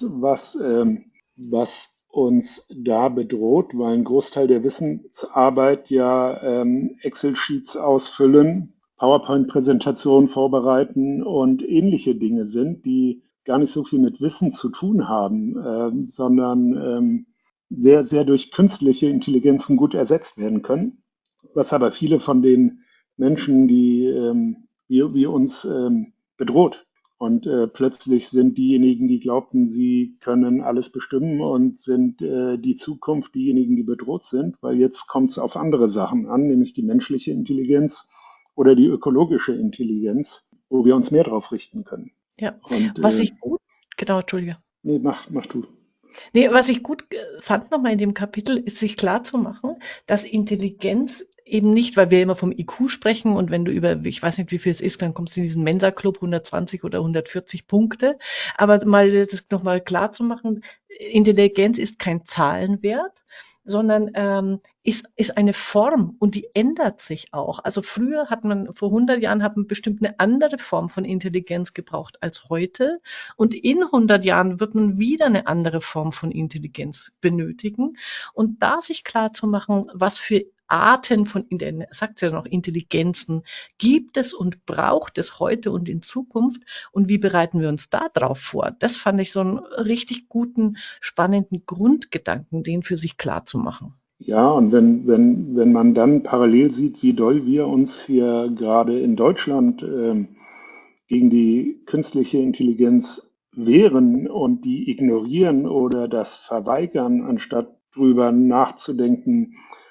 was uns da bedroht, weil ein Großteil der Wissensarbeit ja Excel-Sheets ausfüllen, PowerPoint-Präsentationen vorbereiten und ähnliche Dinge sind, die gar nicht so viel mit Wissen zu tun haben, sondern sehr durch künstliche Intelligenzen gut ersetzt werden können, was aber viele von den Menschen, wie uns bedroht. Und plötzlich sind diejenigen, die glaubten, sie können alles bestimmen und sind die Zukunft diejenigen, die bedroht sind, weil jetzt kommt es auf andere Sachen an, nämlich die menschliche Intelligenz oder die ökologische Intelligenz, wo wir uns mehr drauf richten können. Ja, Und was ich gut, genau, Entschuldige. nee, mach du. Ne, was ich gut fand nochmal in dem Kapitel, ist sich klarzumachen, dass Intelligenz eben nicht, weil wir immer vom IQ sprechen, und wenn du über, ich weiß nicht, wie viel es ist, dann kommst du in diesen Mensa-Club, 120 oder 140 Punkte. Aber mal das nochmal klar zu machen, Intelligenz ist kein Zahlenwert, sondern ist eine Form, und die ändert sich auch. Also früher vor 100 Jahren hat man bestimmt eine andere Form von Intelligenz gebraucht als heute. Und in 100 Jahren wird man wieder eine andere Form von Intelligenz benötigen. Und da sich klar zu machen, was für Arten von, sagt ja noch, Intelligenzen gibt es und braucht es heute und in Zukunft, und wie bereiten wir uns da drauf vor? Das fand ich so einen richtig guten, spannenden Grundgedanken, den für sich klar zu machen. Ja, und wenn man dann parallel sieht, wie doll wir uns hier gerade in Deutschland gegen die künstliche Intelligenz wehren und die ignorieren oder das verweigern, anstatt drüber nachzudenken,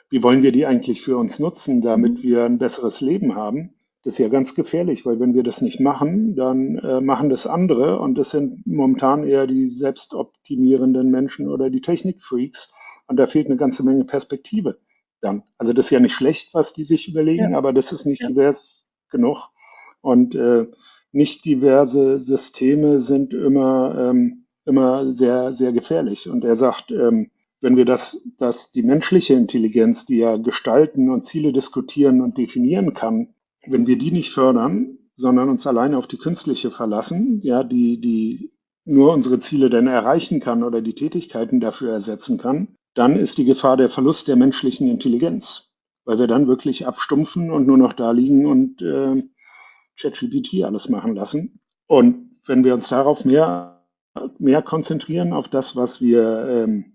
wie wollen wir die eigentlich für uns nutzen, damit wir ein besseres Leben haben? Das ist ja ganz gefährlich, weil wenn wir das nicht machen, dann machen das andere und das sind momentan eher die selbstoptimierenden Menschen oder die Technikfreaks und da fehlt eine ganze Menge Perspektive dann. Also das ist ja nicht schlecht, was die sich Ja, überlegen, aber das ist nicht ja, divers genug und nicht diverse Systeme sind immer sehr, sehr gefährlich. Und er sagt, wenn wir dass die menschliche Intelligenz, die ja gestalten und Ziele diskutieren und definieren kann, wenn wir die nicht fördern, sondern uns alleine auf die künstliche verlassen, ja, die nur unsere Ziele dann erreichen kann oder die Tätigkeiten dafür ersetzen kann, dann ist die Gefahr der Verlust der menschlichen Intelligenz, weil wir dann wirklich abstumpfen und nur noch da liegen und ChatGPT alles machen lassen. Und wenn wir uns darauf mehr konzentrieren, auf das, was wir,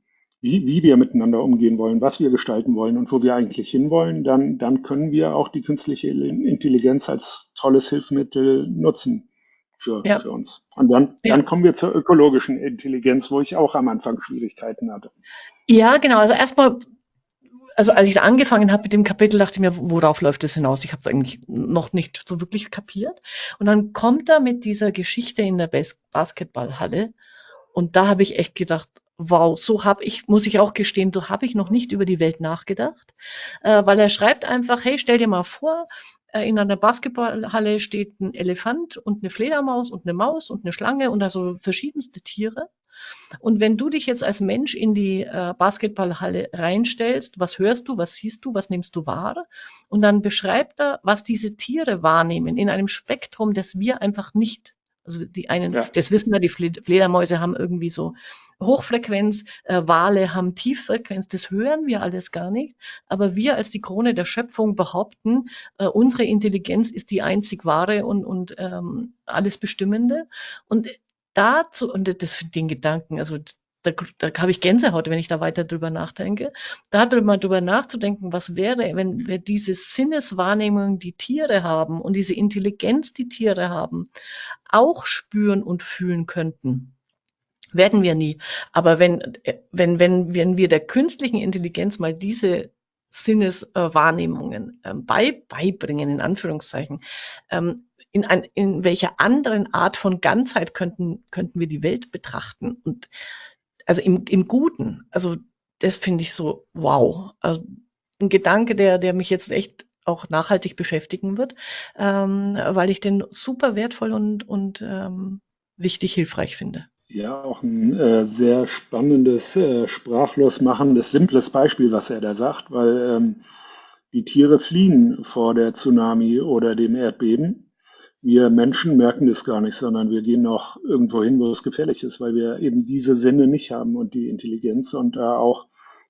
wie wir miteinander umgehen wollen, was wir gestalten wollen und wo wir eigentlich hinwollen, dann können wir auch die künstliche Intelligenz als tolles Hilfsmittel nutzen ja, für uns. Und dann ja. kommen wir zur ökologischen Intelligenz, wo ich auch am Anfang Schwierigkeiten hatte. Ja, genau. Also erstmal, also als ich da angefangen habe mit dem Kapitel, dachte ich mir, worauf läuft das hinaus? Ich habe es eigentlich noch nicht so wirklich kapiert. Und dann kommt er mit dieser Geschichte in der Basketballhalle. Und da habe ich echt gedacht, wow, so habe ich, muss ich auch gestehen, so habe ich noch nicht über die Welt nachgedacht. Weil er schreibt einfach, hey, stell dir mal vor, in einer Basketballhalle steht ein Elefant und eine Fledermaus und eine Maus und eine Schlange und also verschiedenste Tiere. Und wenn du dich jetzt als Mensch in die Basketballhalle reinstellst, was hörst du, was siehst du, was nimmst du wahr? Und dann beschreibt er, was diese Tiere wahrnehmen in einem Spektrum, das wir einfach nicht, also die einen, Ja, das wissen wir, die Fledermäuse haben irgendwie so Hochfrequenz, Wale haben Tieffrequenz, das hören wir alles gar nicht. Aber wir als die Krone der Schöpfung behaupten, unsere Intelligenz ist die einzig wahre und alles Bestimmende. Und dazu, und das den Gedanken, also da habe ich Gänsehaut, wenn ich da weiter drüber nachdenke, da mal drüber nachzudenken, was wäre, wenn wir diese Sinneswahrnehmung, die Tiere haben und diese Intelligenz, die Tiere haben, auch spüren und fühlen könnten. Werden wir nie. Aber wenn wir der künstlichen Intelligenz mal diese Sinneswahrnehmungen beibringen, in Anführungszeichen, in welcher anderen Art von Ganzheit könnten wir die Welt betrachten? Und also im Guten. Also das finde ich so wow. Also ein Gedanke, der mich jetzt echt auch nachhaltig beschäftigen wird, weil ich den super wertvoll und wichtig hilfreich finde. ja, auch ein sehr spannendes, sprachlos machendes, simples Beispiel, was er da sagt, weil die Tiere fliehen vor der Tsunami oder dem Erdbeben. Wir Menschen merken das gar nicht, sondern wir gehen auch irgendwo hin, wo es gefährlich ist, weil wir eben diese Sinne nicht haben und die Intelligenz und da auch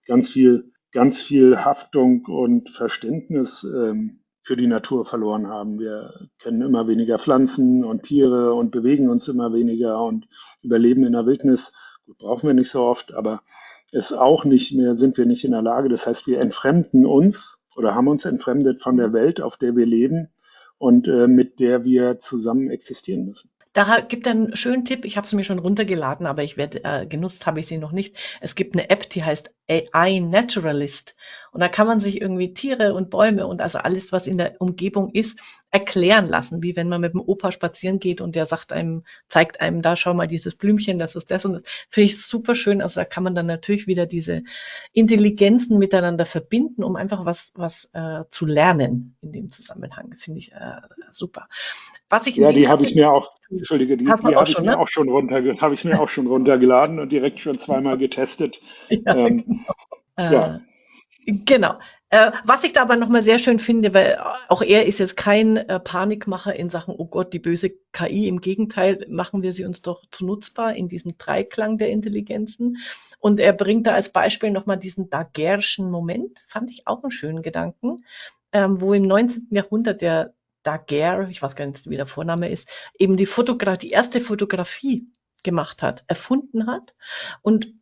ganz viel Haftung und Verständnis für die Natur verloren haben. Wir kennen immer weniger Pflanzen und Tiere und bewegen uns immer weniger und überleben in der Wildnis. Gut, brauchen wir nicht so oft, aber es auch nicht mehr, sind wir nicht in der Lage. Das heißt, wir entfremden uns oder haben uns entfremdet von der Welt, auf der wir leben und mit der wir zusammen existieren müssen. Da gibt er einen schönen Tipp. Ich habe sie mir schon runtergeladen, aber genutzt habe ich sie noch nicht. Es gibt eine App, die heißt AI Naturalist. Und da kann man sich irgendwie Tiere und Bäume und also alles, was in der Umgebung ist, erklären lassen. Wie wenn man mit dem Opa spazieren geht und der zeigt einem, da schau mal dieses Blümchen, das ist das und das. Finde ich super schön. Also da kann man dann natürlich wieder diese Intelligenzen miteinander verbinden, um einfach was zu lernen in dem Zusammenhang. Finde ich super. Was ich in Ja, dem die habe ich Kapitel, mir auch, Entschuldige, hast du die auch habe ich schon, mir ne? auch schon habe ich mir auch schon runtergeladen und direkt schon zweimal getestet. Ja, Ähm, genau. ja, Äh, genau. Was ich da aber nochmal sehr schön finde, weil auch er ist jetzt kein Panikmacher in Sachen, oh Gott, die böse KI. Im Gegenteil, machen wir sie uns doch zu nutzbar in diesem Dreiklang der Intelligenzen. Und er bringt da als Beispiel nochmal diesen Daguerre'schen Moment, fand ich auch einen schönen Gedanken, wo im 19. Jahrhundert der Daguerre, ich weiß gar nicht, wie der Vorname ist, eben die erste Fotografie gemacht hat, erfunden hat. Und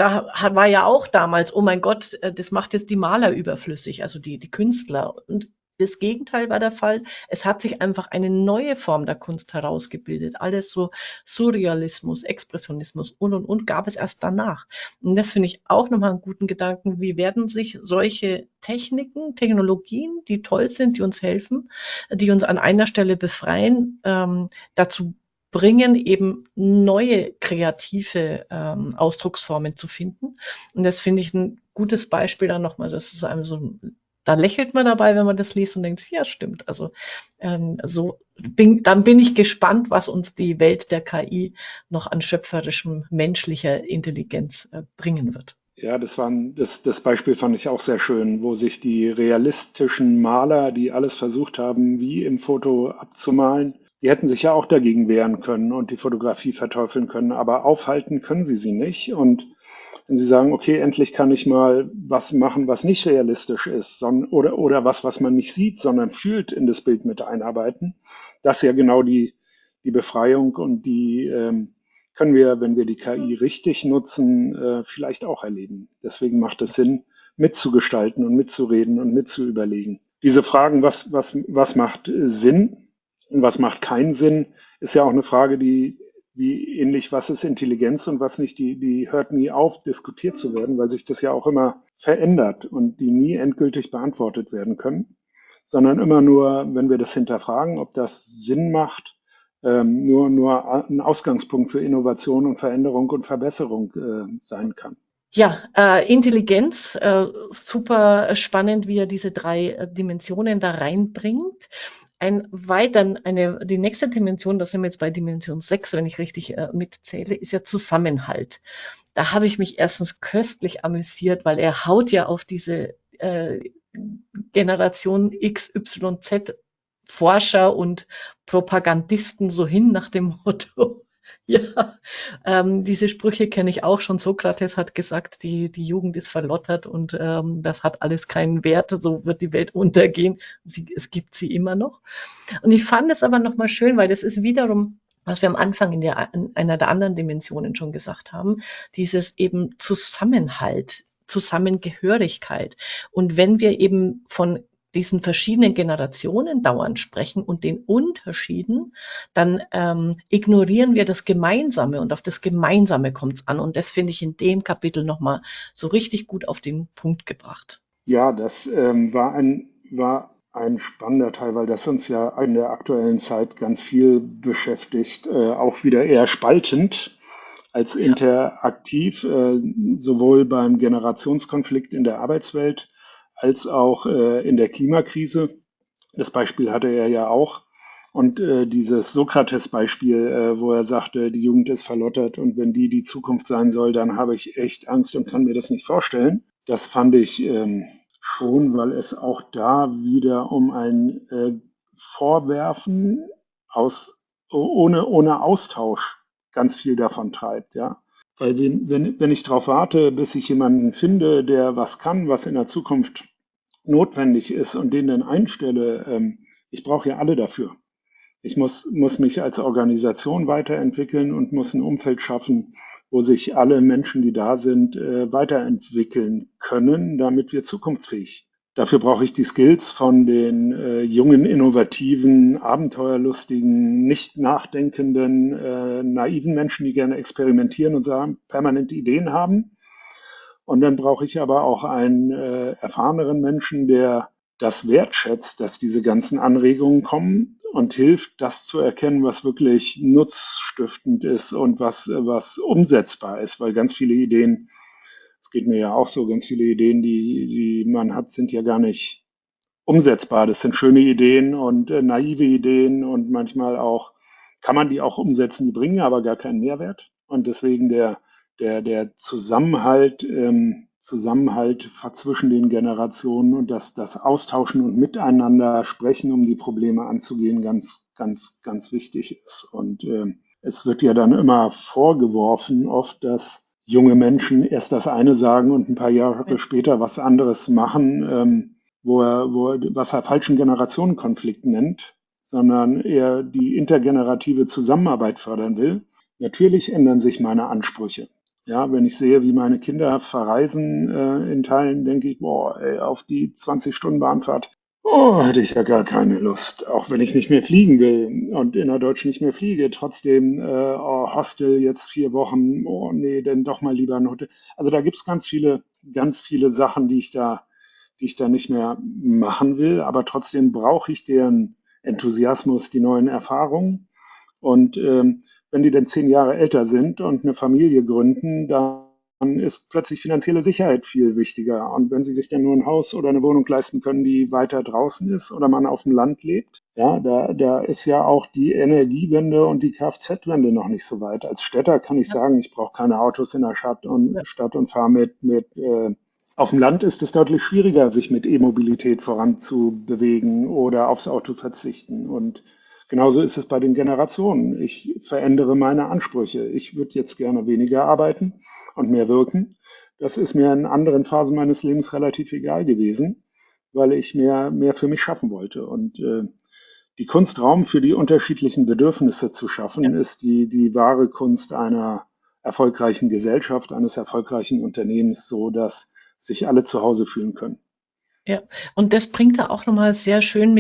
war ja auch damals, oh mein Gott, das macht jetzt die Maler überflüssig, also die Künstler. Und Das Gegenteil war der Fall. Es hat sich einfach eine neue Form der Kunst herausgebildet. Alles so Surrealismus, Expressionismus und gab es erst danach. Und das finde ich auch nochmal einen guten Gedanken. Wie werden sich solche Techniken, Technologien, die toll sind, die uns helfen, die uns an einer Stelle befreien, dazu bringen, eben neue kreative Ausdrucksformen zu finden. Und das finde ich ein gutes Beispiel dann nochmal. Das ist einem so, da lächelt man dabei, wenn man das liest und denkt, ja, stimmt. Also dann bin ich gespannt, was uns die Welt der KI noch an schöpferischem menschlicher Intelligenz bringen wird. Ja, das Beispiel fand ich auch sehr schön, wo sich die realistischen Maler, die alles versucht haben, wie im Foto abzumalen, die hätten sich ja auch dagegen wehren können und die Fotografie verteufeln können, aber aufhalten können sie nicht. Und wenn sie sagen, okay, endlich kann ich mal was machen, was nicht realistisch ist, oder was man nicht sieht, sondern fühlt, in das Bild mit einarbeiten, das ist ja genau die Befreiung und die können wir, wenn wir die KI richtig nutzen, vielleicht auch erleben. Deswegen macht es Sinn, mitzugestalten und mitzureden und mitzuüberlegen. Diese Fragen, was macht Sinn und was macht keinen Sinn, ist ja auch eine Frage, die wie ähnlich, was ist Intelligenz und was nicht, die hört nie auf, diskutiert zu werden, weil sich das ja auch immer verändert und die nie endgültig beantwortet werden können, sondern immer nur, wenn wir das hinterfragen, ob das Sinn macht, nur ein Ausgangspunkt für Innovation und Veränderung und Verbesserung sein kann. Ja, Intelligenz, super spannend, wie er diese drei Dimensionen da reinbringt. Die nächste Dimension, da sind wir jetzt bei Dimension 6, wenn ich richtig mitzähle, ist ja Zusammenhalt. Da habe ich mich erstens köstlich amüsiert, weil er haut ja auf diese Generation XYZ Forscher und Propagandisten so hin nach dem Motto, ja, diese Sprüche kenne ich auch schon. Sokrates hat gesagt, die Jugend ist verlottert und das hat alles keinen Wert, so wird die Welt untergehen. Es gibt sie immer noch. Und ich fand es aber nochmal schön, weil das ist wiederum, was wir am Anfang in einer der anderen Dimensionen schon gesagt haben, dieses eben Zusammenhalt, Zusammengehörigkeit. Und wenn wir eben von diesen verschiedenen Generationen dauernd sprechen und den Unterschieden, dann ignorieren wir das Gemeinsame und auf das Gemeinsame kommt es an. Und das finde ich in dem Kapitel nochmal so richtig gut auf den Punkt gebracht. Ja, das war ein spannender Teil, weil das uns ja in der aktuellen Zeit ganz viel beschäftigt, auch wieder eher spaltend als Ja. interaktiv, sowohl beim Generationskonflikt in der Arbeitswelt als auch in der Klimakrise. Das Beispiel hatte er ja auch. Und dieses Sokrates-Beispiel, wo er sagte, die Jugend ist verlottert und wenn die Zukunft sein soll, dann habe ich echt Angst und kann mir das nicht vorstellen. Das fand ich schon, weil es auch da wieder um ein Vorwerfen ohne Austausch ganz viel davon treibt, ja. Weil wenn ich darauf warte, bis ich jemanden finde, der was kann, was in der Zukunft notwendig ist und den dann einstelle, ich brauche ja alle dafür. Ich muss mich als Organisation weiterentwickeln und muss ein Umfeld schaffen, wo sich alle Menschen, die da sind, weiterentwickeln können, damit wir zukunftsfähig. Dafür brauche ich die Skills von den jungen, innovativen, abenteuerlustigen, nicht nachdenkenden, naiven Menschen, die gerne experimentieren und sagen, permanente Ideen haben. Und dann brauche ich aber auch einen erfahreneren Menschen, der das wertschätzt, dass diese ganzen Anregungen kommen und hilft, das zu erkennen, was wirklich nutzstiftend ist und was umsetzbar ist, weil ganz viele Ideen, es geht mir ja auch so, ganz viele Ideen, die man hat, sind ja gar nicht umsetzbar. Das sind schöne Ideen und naive Ideen und manchmal auch, kann man die auch umsetzen, die bringen aber gar keinen Mehrwert. Und deswegen der Zusammenhalt zwischen den Generationen und das Austauschen und Miteinander sprechen, um die Probleme anzugehen, ganz wichtig ist. Und es wird ja dann immer vorgeworfen, oft, dass junge Menschen erst das eine sagen und ein paar Jahre später was anderes machen, was er falschen Generationenkonflikt nennt, sondern eher die intergenerative Zusammenarbeit fördern will. Natürlich ändern sich meine Ansprüche. Ja, wenn ich sehe, wie meine Kinder verreisen in Teilen, denke ich, boah, ey, auf die 20-Stunden-Bahnfahrt Oh, hätte ich ja gar keine Lust, auch wenn ich nicht mehr fliegen will und innerdeutsch nicht mehr fliege. Trotzdem, oh, Hostel jetzt 4 Wochen, oh nee, dann doch mal lieber ein Hotel. Also da gibt's ganz viele Sachen, die ich da nicht mehr machen will, aber trotzdem brauche ich deren Enthusiasmus, die neuen Erfahrungen. Und wenn die dann 10 Jahre älter sind und eine Familie gründen, dann ist plötzlich finanzielle Sicherheit viel wichtiger. Und wenn sie sich dann nur ein Haus oder eine Wohnung leisten können, die weiter draußen ist oder man auf dem Land lebt, ja, da ist ja auch die Energiewende und die Kfz-Wende noch nicht so weit. Als Städter kann ich Ja, sagen, ich brauche keine Autos in der ja, Stadt und fahre auf dem Land ist es deutlich schwieriger, sich mit E-Mobilität voranzubewegen oder aufs Auto verzichten. Und genauso ist es bei den Generationen. Ich verändere meine Ansprüche. Ich würde jetzt gerne weniger arbeiten und mehr wirken. Das ist mir in anderen Phasen meines Lebens relativ egal gewesen, weil ich mehr für mich schaffen wollte. Und die Kunst, Raum für die unterschiedlichen Bedürfnisse zu ja. schaffen, ist die wahre Kunst einer erfolgreichen Gesellschaft, eines erfolgreichen Unternehmens, so dass sich alle zu Hause fühlen können. Ja, und das bringt er auch nochmal sehr schön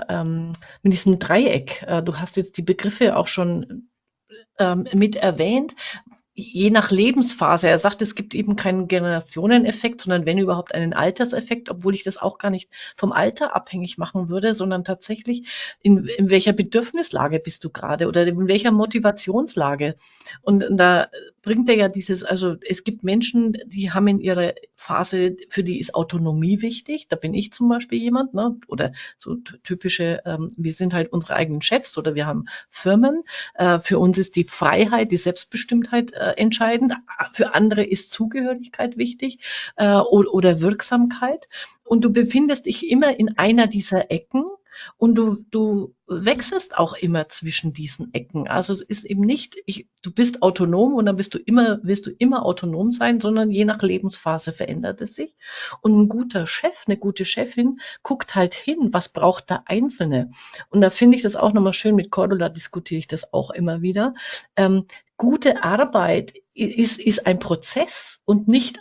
mit diesem Dreieck. Du hast jetzt die Begriffe auch schon mit erwähnt, je nach Lebensphase. Er sagt, es gibt eben keinen Generationeneffekt, sondern wenn überhaupt einen Alterseffekt, obwohl ich das auch gar nicht vom Alter abhängig machen würde, sondern tatsächlich in welcher Bedürfnislage bist du gerade oder in welcher Motivationslage. Und da bringt er ja dieses, also es gibt Menschen, die haben in ihrer Phase, für die ist Autonomie wichtig. Da bin ich zum Beispiel jemand, ne? Oder so typische, wir sind halt unsere eigenen Chefs oder wir haben Firmen. Für uns ist die Freiheit, die Selbstbestimmtheit entscheidend. Für andere ist Zugehörigkeit wichtig oder Wirksamkeit. Und du befindest dich immer in einer dieser Ecken und du wechselst auch immer zwischen diesen Ecken. Also es ist eben nicht, du bist autonom und dann wirst du immer autonom sein, sondern je nach Lebensphase verändert es sich. Und ein guter Chef, eine gute Chefin guckt halt hin, was braucht der Einzelne. Und da finde ich das auch nochmal schön, mit Cordula diskutiere ich das auch immer wieder. Ähm, Gute Arbeit ist ein Prozess und nicht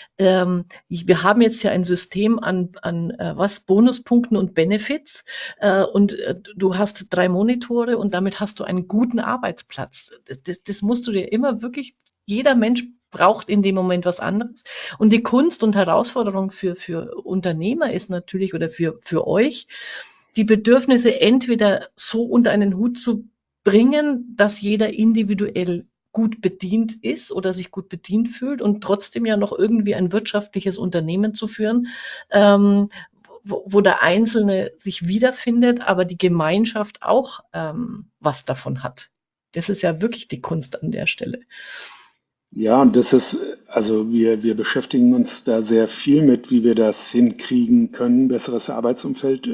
wir haben jetzt ja ein System an Bonuspunkten und Benefits du hast 3 Monitore und damit hast du einen guten Arbeitsplatz. Das musst du dir immer wirklich, jeder Mensch braucht in dem Moment was anderes. Und die Kunst und Herausforderung für Unternehmer ist natürlich oder für euch, die Bedürfnisse entweder so unter einen Hut zu bringen, dass jeder individuell gut bedient ist oder sich gut bedient fühlt und trotzdem ja noch irgendwie ein wirtschaftliches Unternehmen zu führen, ähm, wo der Einzelne sich wiederfindet, aber die Gemeinschaft auch was davon hat. Das ist ja wirklich die Kunst an der Stelle. Ja, und also wir beschäftigen uns da sehr viel mit, wie wir das hinkriegen können, besseres Arbeitsumfeld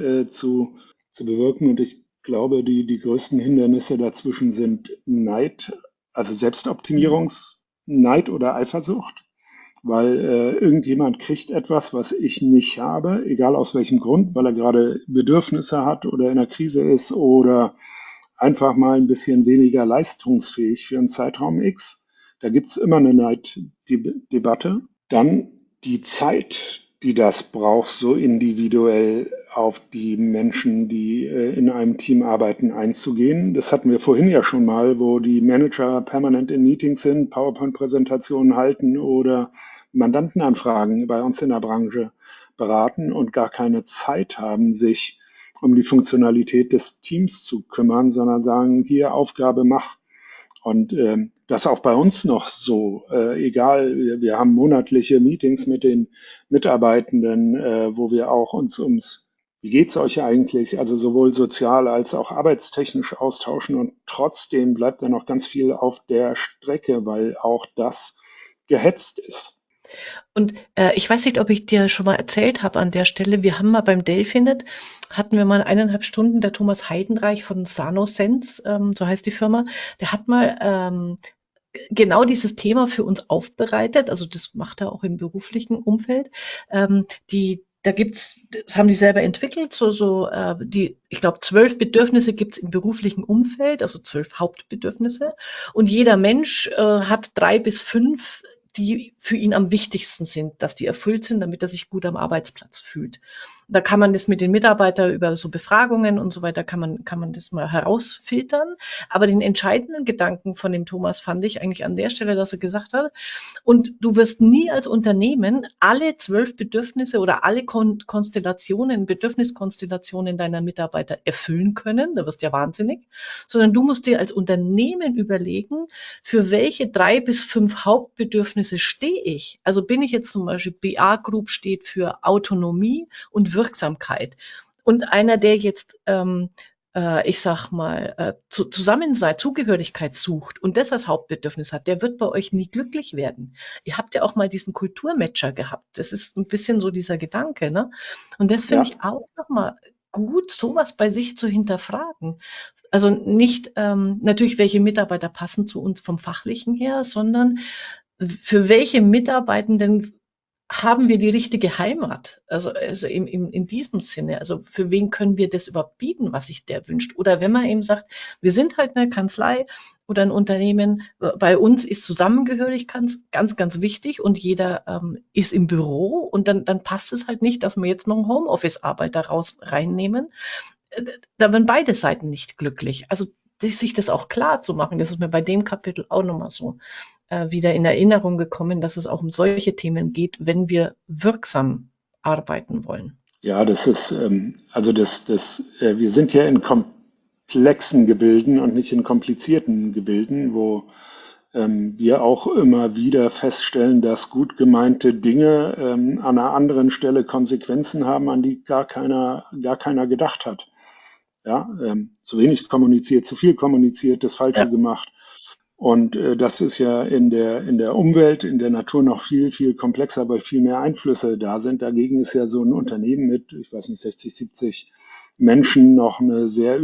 zu bewirken. Und ich glaube, die größten Hindernisse dazwischen sind Neid, also Selbstoptimierungsneid oder Eifersucht, weil irgendjemand kriegt etwas, was ich nicht habe, egal aus welchem Grund, weil er gerade Bedürfnisse hat oder in einer Krise ist oder einfach mal ein bisschen weniger leistungsfähig für einen Zeitraum X. Da gibt's immer eine Neiddebatte. Dann die Zeit, die das braucht, so individuell auf die Menschen, die in einem Team arbeiten, einzugehen. Das hatten wir vorhin ja schon mal, wo die Manager permanent in Meetings sind, PowerPoint-Präsentationen halten oder Mandantenanfragen bei uns in der Branche beraten und gar keine Zeit haben, sich um die Funktionalität des Teams zu kümmern, sondern sagen, hier Aufgabe mach. Und das auch bei uns noch so, egal, wir haben monatliche Meetings mit den Mitarbeitenden, wo wir auch uns wie geht's euch eigentlich, also sowohl sozial als auch arbeitstechnisch austauschen und trotzdem bleibt da noch ganz viel auf der Strecke, weil auch das gehetzt ist. Und ich weiß nicht, ob ich dir schon mal erzählt habe an der Stelle, wir haben mal beim Delfinet, hatten wir mal 1,5 Stunden, der Thomas Heidenreich von SanoSense, so heißt die Firma, der hat mal genau dieses Thema für uns aufbereitet. Also das macht er auch im beruflichen Umfeld. Da gibt's, das haben die selber entwickelt, ich glaube, 12 Bedürfnisse gibt's im beruflichen Umfeld, also 12 Hauptbedürfnisse. Und jeder Mensch hat 3 bis 5, die für ihn am wichtigsten sind, dass die erfüllt sind, damit er sich gut am Arbeitsplatz fühlt. Da kann man das mit den Mitarbeitern über so Befragungen und so weiter, kann man das mal herausfiltern. Aber den entscheidenden Gedanken von dem Thomas fand ich eigentlich an der Stelle, dass er gesagt hat, und du wirst nie als Unternehmen alle 12 Bedürfnisse oder alle Konstellationen, Bedürfniskonstellationen deiner Mitarbeiter erfüllen können. Da wirst du ja wahnsinnig. Sondern du musst dir als Unternehmen überlegen, für welche 3 bis 5 Hauptbedürfnisse stehe ich. Also bin ich jetzt zum Beispiel, BA Group steht für Autonomie und Wirksamkeit. Und einer, der jetzt ich sag mal, Zusammensein, Zugehörigkeit sucht und das als Hauptbedürfnis hat, der wird bei euch nie glücklich werden. Ihr habt ja auch mal diesen Kulturmatcher gehabt. Das ist ein bisschen so dieser Gedanke, ne? Und das finde Ja, ich auch nochmal gut, sowas bei sich zu hinterfragen. Also nicht natürlich, welche Mitarbeiter passen zu uns vom Fachlichen her, sondern für welche Mitarbeitenden haben wir die richtige Heimat? Also in diesem Sinne, also für wen können wir das überhaupt bieten, was sich der wünscht? Oder wenn man eben sagt, wir sind halt eine Kanzlei oder ein Unternehmen, bei uns ist Zusammengehörigkeit ganz wichtig und jeder ist im Büro und dann passt es halt nicht, dass wir jetzt noch einen Homeoffice-Arbeiter reinnehmen. Da werden beide Seiten nicht glücklich. Also sich das auch klar zu machen, das ist mir bei dem Kapitel auch nochmal so wieder in Erinnerung gekommen, dass es auch um solche Themen geht, wenn wir wirksam arbeiten wollen. ja, das ist, wir sind ja in komplexen Gebilden und nicht in komplizierten Gebilden, wo wir auch immer wieder feststellen, dass gut gemeinte Dinge an einer anderen Stelle Konsequenzen haben, an die gar keiner gedacht hat. Ja, zu wenig kommuniziert, zu viel kommuniziert, das Falsche Ja, gemacht. Und das ist ja in der Umwelt, in der Natur noch viel komplexer, weil viel mehr Einflüsse da sind. Dagegen ist ja so ein Unternehmen mit, ich weiß nicht, 60, 70 Menschen noch eine sehr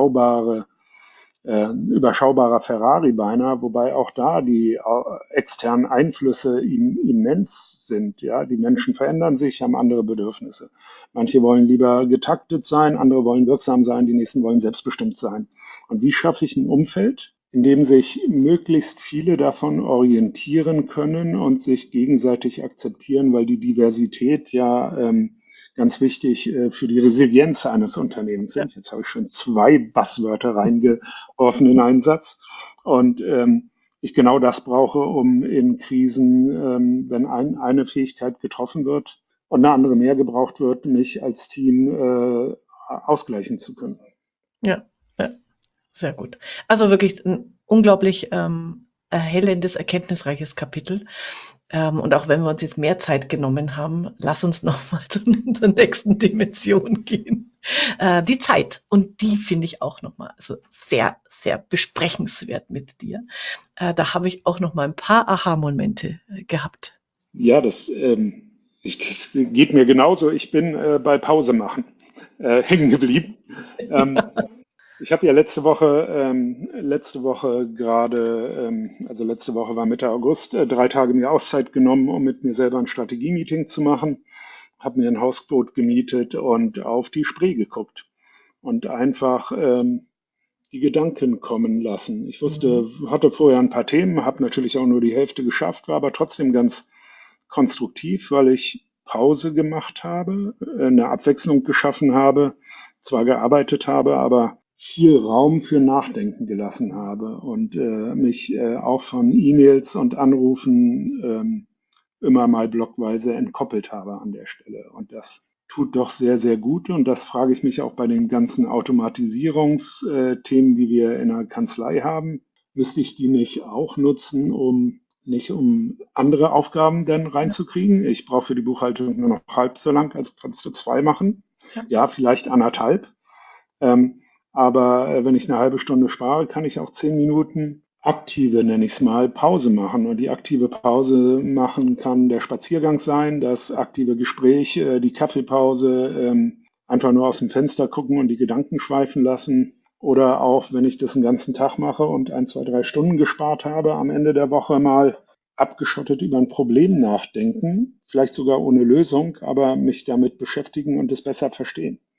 überschaubarer Ferrari beinahe, wobei auch da die externen Einflüsse immens sind. Ja, die Menschen verändern sich, haben andere Bedürfnisse. Manche wollen lieber getaktet sein, andere wollen wirksam sein, die nächsten wollen selbstbestimmt sein. Und wie schaffe ich ein Umfeld, in dem sich möglichst viele davon orientieren können und sich gegenseitig akzeptieren, weil die Diversität ja ganz wichtig für die Resilienz eines Unternehmens ja, sind. Jetzt habe ich schon 2 Basswörter reingeworfen in einen Satz. Und ich genau das brauche, um in Krisen, wenn eine Fähigkeit getroffen wird und eine andere mehr gebraucht wird, mich als Team ausgleichen zu können. ja, ja, sehr gut. Also wirklich ein unglaublich erhellendes, erkenntnisreiches Kapitel. Und auch wenn wir uns jetzt mehr Zeit genommen haben, lass uns noch mal zur nächsten Dimension gehen. Die Zeit. Und die finde ich auch noch mal also sehr besprechenswert mit dir. Da habe ich auch noch mal ein paar Aha-Momente gehabt. Ja, geht mir genauso. Ich bin bei Pause machen hängen geblieben. Ähm, Ich habe ja letzte Woche gerade, also letzte Woche war Mitte August, 3 Tage mir Auszeit genommen, um mit mir selber ein Strategie-Meeting zu machen. Habe mir ein Hausboot gemietet und auf die Spree geguckt und einfach die Gedanken kommen lassen. Ich Mhm. hatte vorher ein paar Themen, habe natürlich auch nur die Hälfte geschafft, war aber trotzdem ganz konstruktiv, weil ich Pause gemacht habe, eine Abwechslung geschaffen habe, zwar gearbeitet habe, aber viel Raum für Nachdenken gelassen habe und mich auch von E-Mails und Anrufen immer mal blockweise entkoppelt habe an der Stelle. Und das tut doch sehr gut. Und das frage ich mich auch bei den ganzen Automatisierungsthemen, die wir in der Kanzlei haben. Müsste ich die nicht auch nutzen, um andere Aufgaben dann Ja, reinzukriegen? Ich brauche für die Buchhaltung nur noch halb so lang, also kannst du 2 machen. ja, Ja, vielleicht anderthalb. Ähm, aber wenn ich eine halbe Stunde spare, kann ich auch 10 Minuten aktive, nenne ich es mal, Pause machen. Und die aktive Pause machen kann der Spaziergang sein, das aktive Gespräch, die Kaffeepause, einfach nur aus dem Fenster gucken und die Gedanken schweifen lassen. Oder auch, wenn ich das den ganzen Tag mache und 1, 2, 3 Stunden gespart habe, am Ende der Woche mal abgeschottet über ein Problem nachdenken, vielleicht sogar ohne Lösung, aber mich damit beschäftigen und es besser verstehen.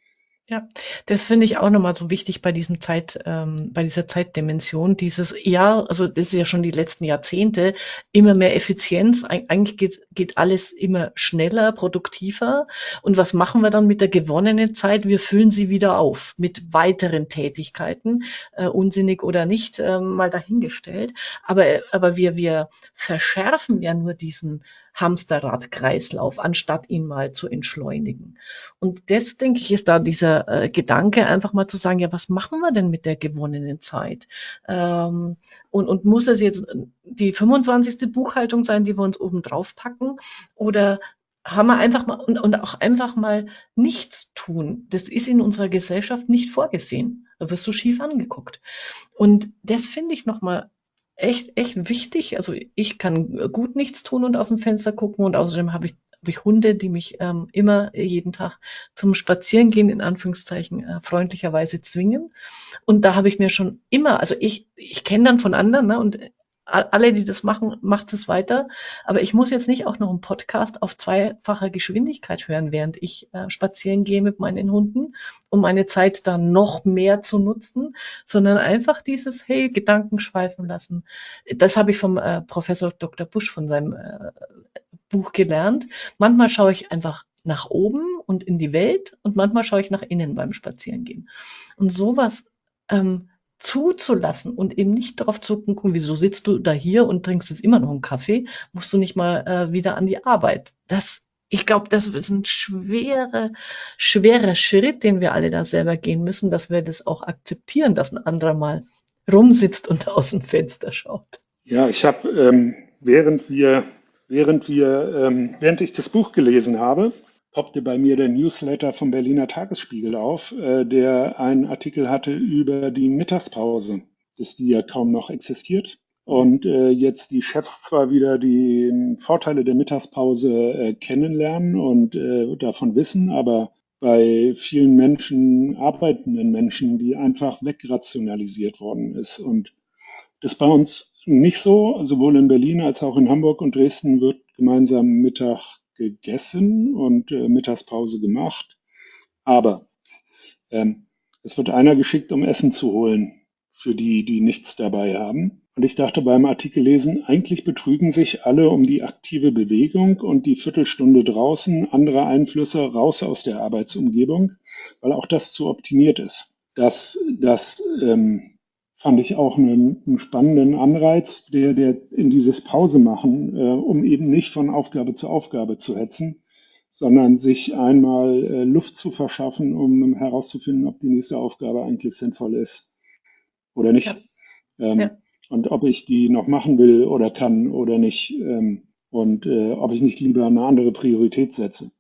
Ja, das finde ich auch nochmal so wichtig bei diesem bei dieser Zeitdimension. Also das ist ja schon die letzten Jahrzehnte, immer mehr Effizienz. Eigentlich geht alles immer schneller, produktiver. Und was machen wir dann mit der gewonnenen Zeit? Wir füllen sie wieder auf mit weiteren Tätigkeiten, unsinnig oder nicht, mal dahingestellt. Aber wir verschärfen ja nur diesen Hamsterrad-Kreislauf, anstatt ihn mal zu entschleunigen. Und das, denke ich, ist da dieser Gedanke, einfach mal zu sagen, ja, was machen wir denn mit der gewonnenen Zeit? Und muss es jetzt die 25. Buchhaltung sein, die wir uns oben drauf packen? Oder haben wir einfach mal und auch einfach mal nichts tun? Das ist in unserer Gesellschaft nicht vorgesehen. Da wirst du schief angeguckt. Und das finde ich nochmal echt wichtig. Also ich kann gut nichts tun und aus dem Fenster gucken und außerdem habe ich Hunde, die mich immer jeden Tag zum Spazierengehen in Anführungszeichen freundlicherweise zwingen. Und da habe ich mir schon immer, also ich kenne dann von anderen, ne, und alle, die das machen, macht es weiter. Aber ich muss jetzt nicht auch noch einen Podcast auf zweifacher Geschwindigkeit hören, während ich spazieren gehe mit meinen Hunden, um meine Zeit dann noch mehr zu nutzen, sondern einfach dieses, hey, Gedanken schweifen lassen. Das habe ich vom Professor Dr. Busch von seinem Buch gelernt. Manchmal schaue ich einfach nach oben und in die Welt und manchmal schaue ich nach innen beim Spazierengehen. Und sowas zuzulassen und eben nicht darauf zu gucken, wieso sitzt du da hier und trinkst jetzt immer noch einen Kaffee, musst du nicht mal wieder an die Arbeit. Ich glaube, das ist ein schwerer Schritt, den wir alle da selber gehen müssen, dass wir das auch akzeptieren, dass ein anderer mal rumsitzt und aus dem Fenster schaut. Ja, ich habe, während ich das Buch gelesen habe, poppte bei mir der Newsletter vom Berliner Tagesspiegel auf, der einen Artikel hatte über die Mittagspause, dass die ja kaum noch existiert. Und jetzt die Chefs zwar wieder die Vorteile der Mittagspause kennenlernen und davon wissen, aber bei vielen Menschen, arbeitenden Menschen, die einfach wegrationalisiert worden ist. Und das ist bei uns nicht so. Sowohl in Berlin als auch in Hamburg und Dresden wird gemeinsam Mittag gegessen und Mittagspause gemacht. Aber ähm, es wird einer geschickt, um Essen zu holen für die, die nichts dabei haben. Und ich dachte beim Artikel lesen, eigentlich betrügen sich alle um die aktive Bewegung und die Viertelstunde draußen, andere Einflüsse raus aus der Arbeitsumgebung, weil auch das zu optimiert ist. Das fand ich auch einen spannenden Anreiz, der in dieses Pause machen, um eben nicht von Aufgabe zu Aufgabe zu hetzen, sondern sich einmal Luft zu verschaffen, um herauszufinden, ob die nächste Aufgabe eigentlich sinnvoll ist oder Ja, nicht. ja. Und ob ich die noch machen will oder kann oder nicht. Und ob ich nicht lieber eine andere Priorität setze.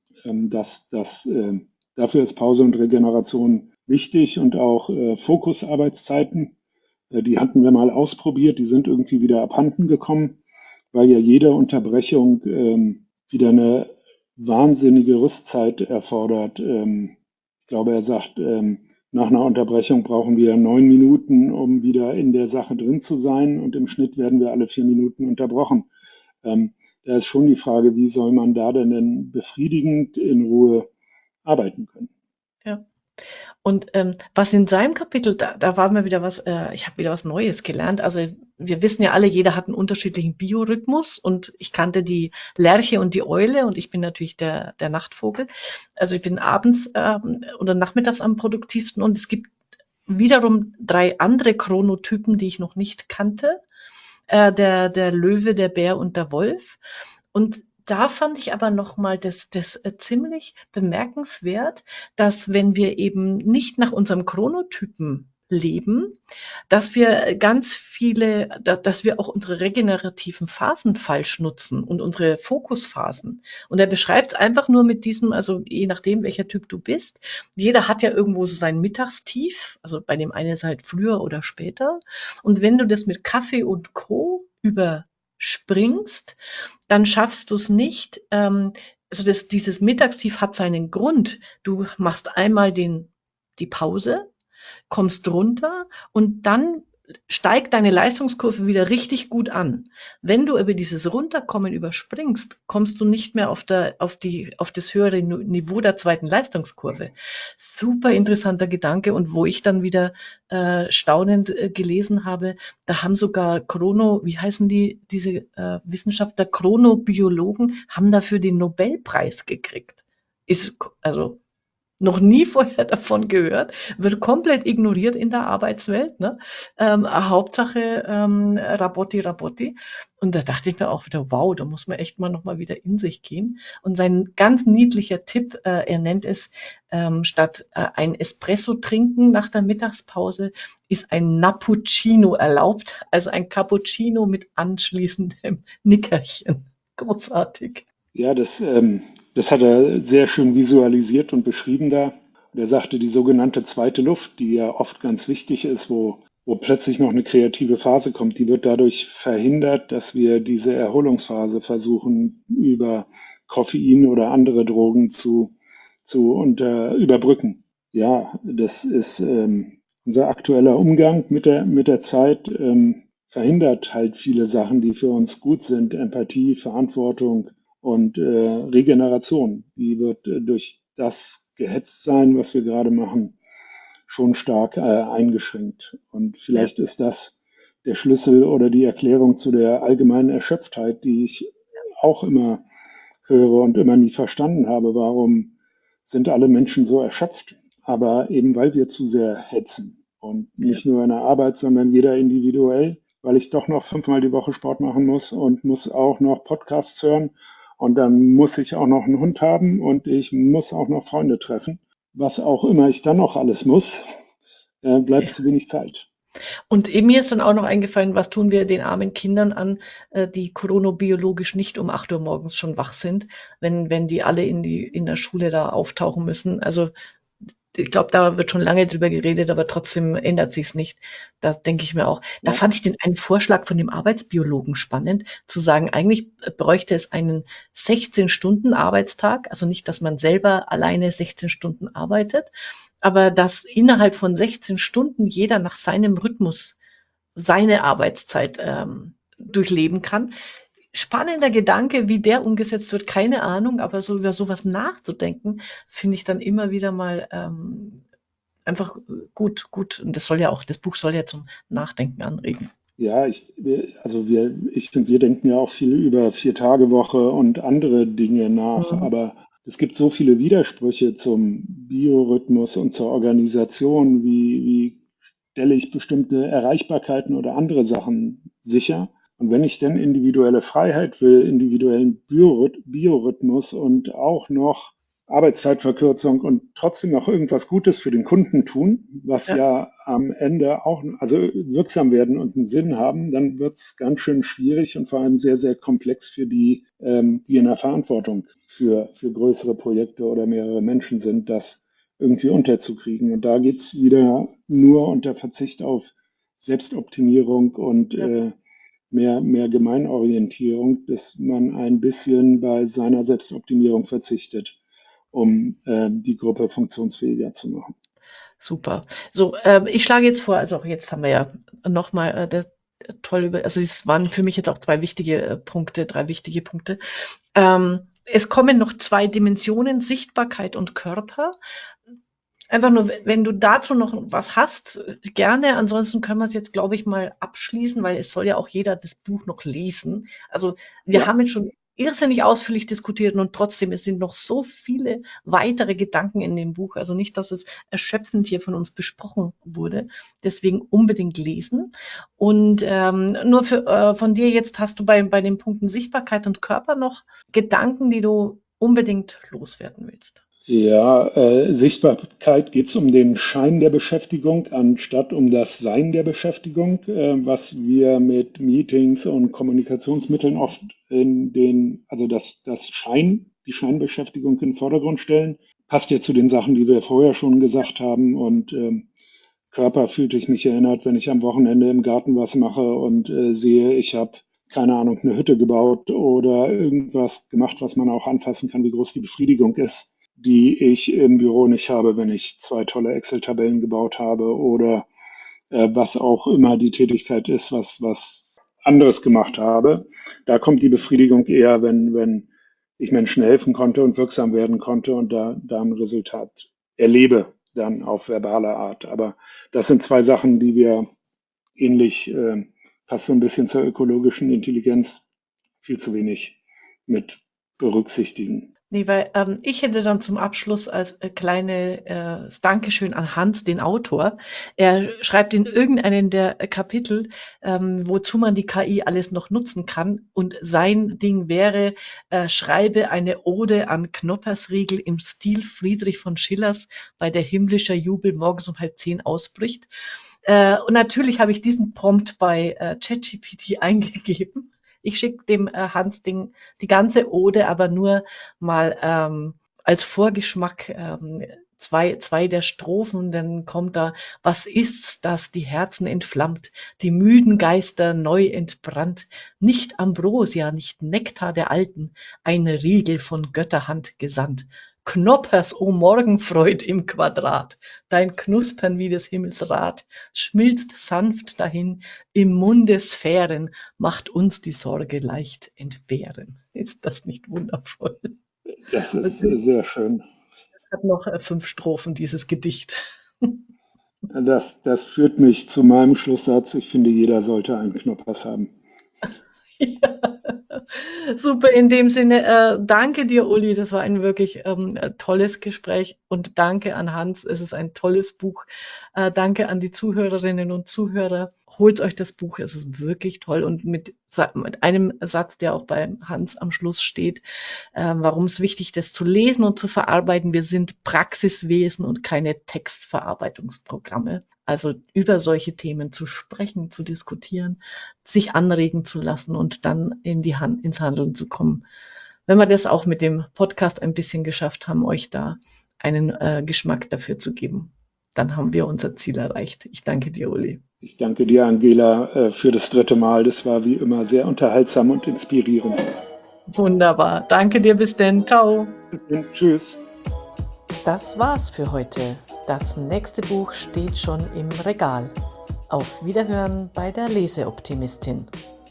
Dafür ist Pause und Regeneration wichtig und auch Fokusarbeitszeiten. Die hatten wir mal ausprobiert, die sind irgendwie wieder abhanden gekommen, weil ja jede Unterbrechung wieder eine wahnsinnige Rüstzeit erfordert. Ich glaube, er sagt, nach einer Unterbrechung brauchen wir 9 Minuten, um wieder in der Sache drin zu sein, und im Schnitt werden wir alle 4 Minuten unterbrochen. Ähm, Da ist schon die Frage, wie soll man da denn befriedigend in Ruhe arbeiten können? Ja. Und was in seinem Kapitel, da war mir wieder ich habe wieder was Neues gelernt. Also wir wissen ja alle, jeder hat einen unterschiedlichen Biorhythmus und ich kannte die Lerche und die Eule und ich bin natürlich der Nachtvogel. Also ich bin abends oder nachmittags am produktivsten und es gibt wiederum 3 andere Chronotypen, die ich noch nicht kannte. Der Löwe, der Bär und der Wolf. Und da fand ich aber noch mal das ziemlich bemerkenswert, dass wenn wir eben nicht nach unserem Chronotypen leben, dass wir dass wir auch unsere regenerativen Phasen falsch nutzen und unsere Fokusphasen. Und er beschreibt es einfach nur mit diesem, also je nachdem, welcher Typ du bist. Jeder hat ja irgendwo so sein Mittagstief. Also bei dem einen ist halt früher oder später. Und wenn du das mit Kaffee und Co. überspringst, dann schaffst du es nicht. Also dieses Mittagstief hat seinen Grund. Du machst einmal die Pause, kommst runter und dann steigt deine Leistungskurve wieder richtig gut an. Wenn du über dieses Runterkommen überspringst, kommst du nicht mehr auf das höhere Niveau der zweiten Leistungskurve. Super interessanter Gedanke und wo ich dann wieder staunend gelesen habe, da haben sogar wie heißen diese Wissenschaftler, Chronobiologen, haben dafür den Nobelpreis gekriegt. Ist also noch nie vorher davon gehört, wird komplett ignoriert in der Arbeitswelt. Ne? Hauptsache Rabotti, Rabotti. Und da dachte ich mir auch wieder, wow, da muss man echt mal nochmal wieder in sich gehen. Und sein ganz niedlicher Tipp, er nennt es, statt ein Espresso trinken nach der Mittagspause, ist ein Nappuccino erlaubt, also ein Cappuccino mit anschließendem Nickerchen. Großartig. Ja, das hat er sehr schön visualisiert und beschrieben da. Und er sagte, die sogenannte zweite Luft, die ja oft ganz wichtig ist, wo plötzlich noch eine kreative Phase kommt, die wird dadurch verhindert, dass wir diese Erholungsphase versuchen, über Koffein oder andere Drogen überbrücken. Ja, das ist unser aktueller Umgang mit der Zeit, verhindert halt viele Sachen, die für uns gut sind. Empathie, Verantwortung und Regeneration. Die wird durch das gehetzt sein, was wir gerade machen, schon stark eingeschränkt. Und Ja. vielleicht ist das der Schlüssel oder die Erklärung zu der allgemeinen Erschöpftheit, die ich auch immer höre und immer nie verstanden habe. Warum sind alle Menschen so erschöpft? Aber eben weil wir zu sehr hetzen und Ja. nicht nur in der Arbeit, sondern jeder individuell, weil ich doch noch 5-mal die Woche Sport machen muss und muss auch noch Podcasts hören und dann muss ich auch noch einen Hund haben und ich muss auch noch Freunde treffen. Was auch immer ich dann noch alles muss, bleibt zu wenig Zeit. Und mir ist dann auch noch eingefallen, was tun wir den armen Kindern an, die chronobiologisch nicht um 8 Uhr morgens schon wach sind, wenn die alle in der Schule da auftauchen müssen. Also ich glaube, da wird schon lange drüber geredet, aber trotzdem ändert sich's nicht. Da denke ich mir auch, da Ja, fand ich den einen Vorschlag von dem Arbeitsbiologen spannend, zu sagen, eigentlich bräuchte es einen 16-Stunden-Arbeitstag, also nicht, dass man selber alleine 16 Stunden arbeitet, aber dass innerhalb von 16 Stunden jeder nach seinem Rhythmus seine Arbeitszeit durchleben kann. Spannender Gedanke, wie der umgesetzt wird, keine Ahnung, aber so über sowas nachzudenken, finde ich dann immer wieder mal einfach gut. Und das Buch soll ja zum Nachdenken anregen. ja, ich finde, wir denken ja auch viel über Vier-Tage-Woche und andere Dinge nach, Mhm. aber es gibt so viele Widersprüche zum Biorhythmus und zur Organisation. Wie stelle ich bestimmte Erreichbarkeiten oder andere Sachen sicher? Und wenn ich denn individuelle Freiheit will, individuellen Biorhythmus und auch noch Arbeitszeitverkürzung und trotzdem noch irgendwas Gutes für den Kunden tun, was Ja, ja am Ende auch also wirksam werden und einen Sinn haben, dann wird es ganz schön schwierig und vor allem sehr, sehr komplex für die, die in der Verantwortung für größere Projekte oder mehrere Menschen sind, das irgendwie unterzukriegen. Und da geht's wieder nur unter Verzicht auf Selbstoptimierung und ja. mehr Gemeinorientierung, dass man ein bisschen bei seiner Selbstoptimierung verzichtet, um die Gruppe funktionsfähiger zu machen. Super. So, ich schlage jetzt vor, also auch jetzt haben wir ja nochmal toll über, also es waren für mich jetzt auch zwei wichtige Punkte, drei wichtige Punkte. Es kommen noch zwei Dimensionen, Sichtbarkeit und Körper. Einfach nur, wenn du dazu noch was hast, gerne. Ansonsten können wir es jetzt, glaube ich, mal abschließen, weil es soll ja auch jeder das Buch noch lesen. Also wir Ja, haben jetzt schon irrsinnig ausführlich diskutiert und trotzdem, es sind noch so viele weitere Gedanken in dem Buch. Also nicht, dass es erschöpfend hier von uns besprochen wurde. Deswegen unbedingt lesen. Und nur von dir jetzt hast du bei den Punkten Sichtbarkeit und Körper noch Gedanken, die du unbedingt loswerden willst. ja, Sichtbarkeit geht es um den Schein der Beschäftigung anstatt um das Sein der Beschäftigung, was wir mit Meetings und Kommunikationsmitteln oft also die Scheinbeschäftigung in den Vordergrund stellen. Passt ja zu den Sachen, die wir vorher schon gesagt haben und Körper fühlte ich mich erinnert, wenn ich am Wochenende im Garten was mache und sehe, ich habe, keine Ahnung, eine Hütte gebaut oder irgendwas gemacht, was man auch anfassen kann, wie groß die Befriedigung ist, die ich im Büro nicht habe, wenn ich 2 tolle Excel-Tabellen gebaut habe oder was auch immer die Tätigkeit ist, was anderes gemacht habe. Da kommt die Befriedigung eher, wenn ich Menschen helfen konnte und wirksam werden konnte und da ein Resultat erlebe, dann auf verbale Art. Aber das sind zwei Sachen, die wir ähnlich, fast so ein bisschen zur ökologischen Intelligenz, viel zu wenig mit berücksichtigen. Nee, weil ich hätte dann zum Abschluss als Dankeschön an Hans, den Autor. Er schreibt in irgendeinen der Kapitel, wozu man die KI alles noch nutzen kann. Und sein Ding wäre, schreibe eine Ode an Knoppersriegel im Stil Friedrich von Schillers, bei der himmlischer Jubel morgens um 9:30 ausbricht. Und natürlich habe ich diesen Prompt bei ChatGPT eingegeben. Ich schicke dem Hans die ganze Ode, aber nur mal als Vorgeschmack zwei der Strophen. Dann kommt da: Was ist's, das die Herzen entflammt, die müden Geister neu entbrannt? Nicht Ambrosia, nicht Nektar der Alten, ein Riegel von Götterhand gesandt. Knoppers, o Morgenfreud im Quadrat, dein Knuspern wie des Himmels Rad, schmilzt sanft dahin im Munde Sphären, macht uns die Sorge leicht entbehren. Ist das nicht wundervoll? Das ist Also, sehr schön. hat noch 5 Strophen, dieses Gedicht. Das führt mich zu meinem Schlusssatz. Ich finde, jeder sollte einen Knoppers haben. Ja. Super, in dem Sinne, danke dir, Uli. Das war ein wirklich tolles Gespräch und danke an Hans. Es ist ein tolles Buch. Danke an die Zuhörerinnen und Zuhörer. Holt euch das Buch, es ist wirklich toll. Und mit einem Satz, der auch bei Hans am Schluss steht, warum es wichtig ist, das zu lesen und zu verarbeiten. Wir sind Praxiswesen und keine Textverarbeitungsprogramme. Also über solche Themen zu sprechen, zu diskutieren, sich anregen zu lassen und dann ins Handeln zu kommen. Wenn wir das auch mit dem Podcast ein bisschen geschafft haben, euch da einen Geschmack dafür zu geben, dann haben wir unser Ziel erreicht. Ich danke dir, Uli. Ich danke dir, Angela, für das dritte Mal. Das war wie immer sehr unterhaltsam und inspirierend. Wunderbar. Danke dir, bis denn. Ciao. Bis dann. Tschüss. Das war's für heute. Das nächste Buch steht schon im Regal. Auf Wiederhören bei der Leseoptimistin.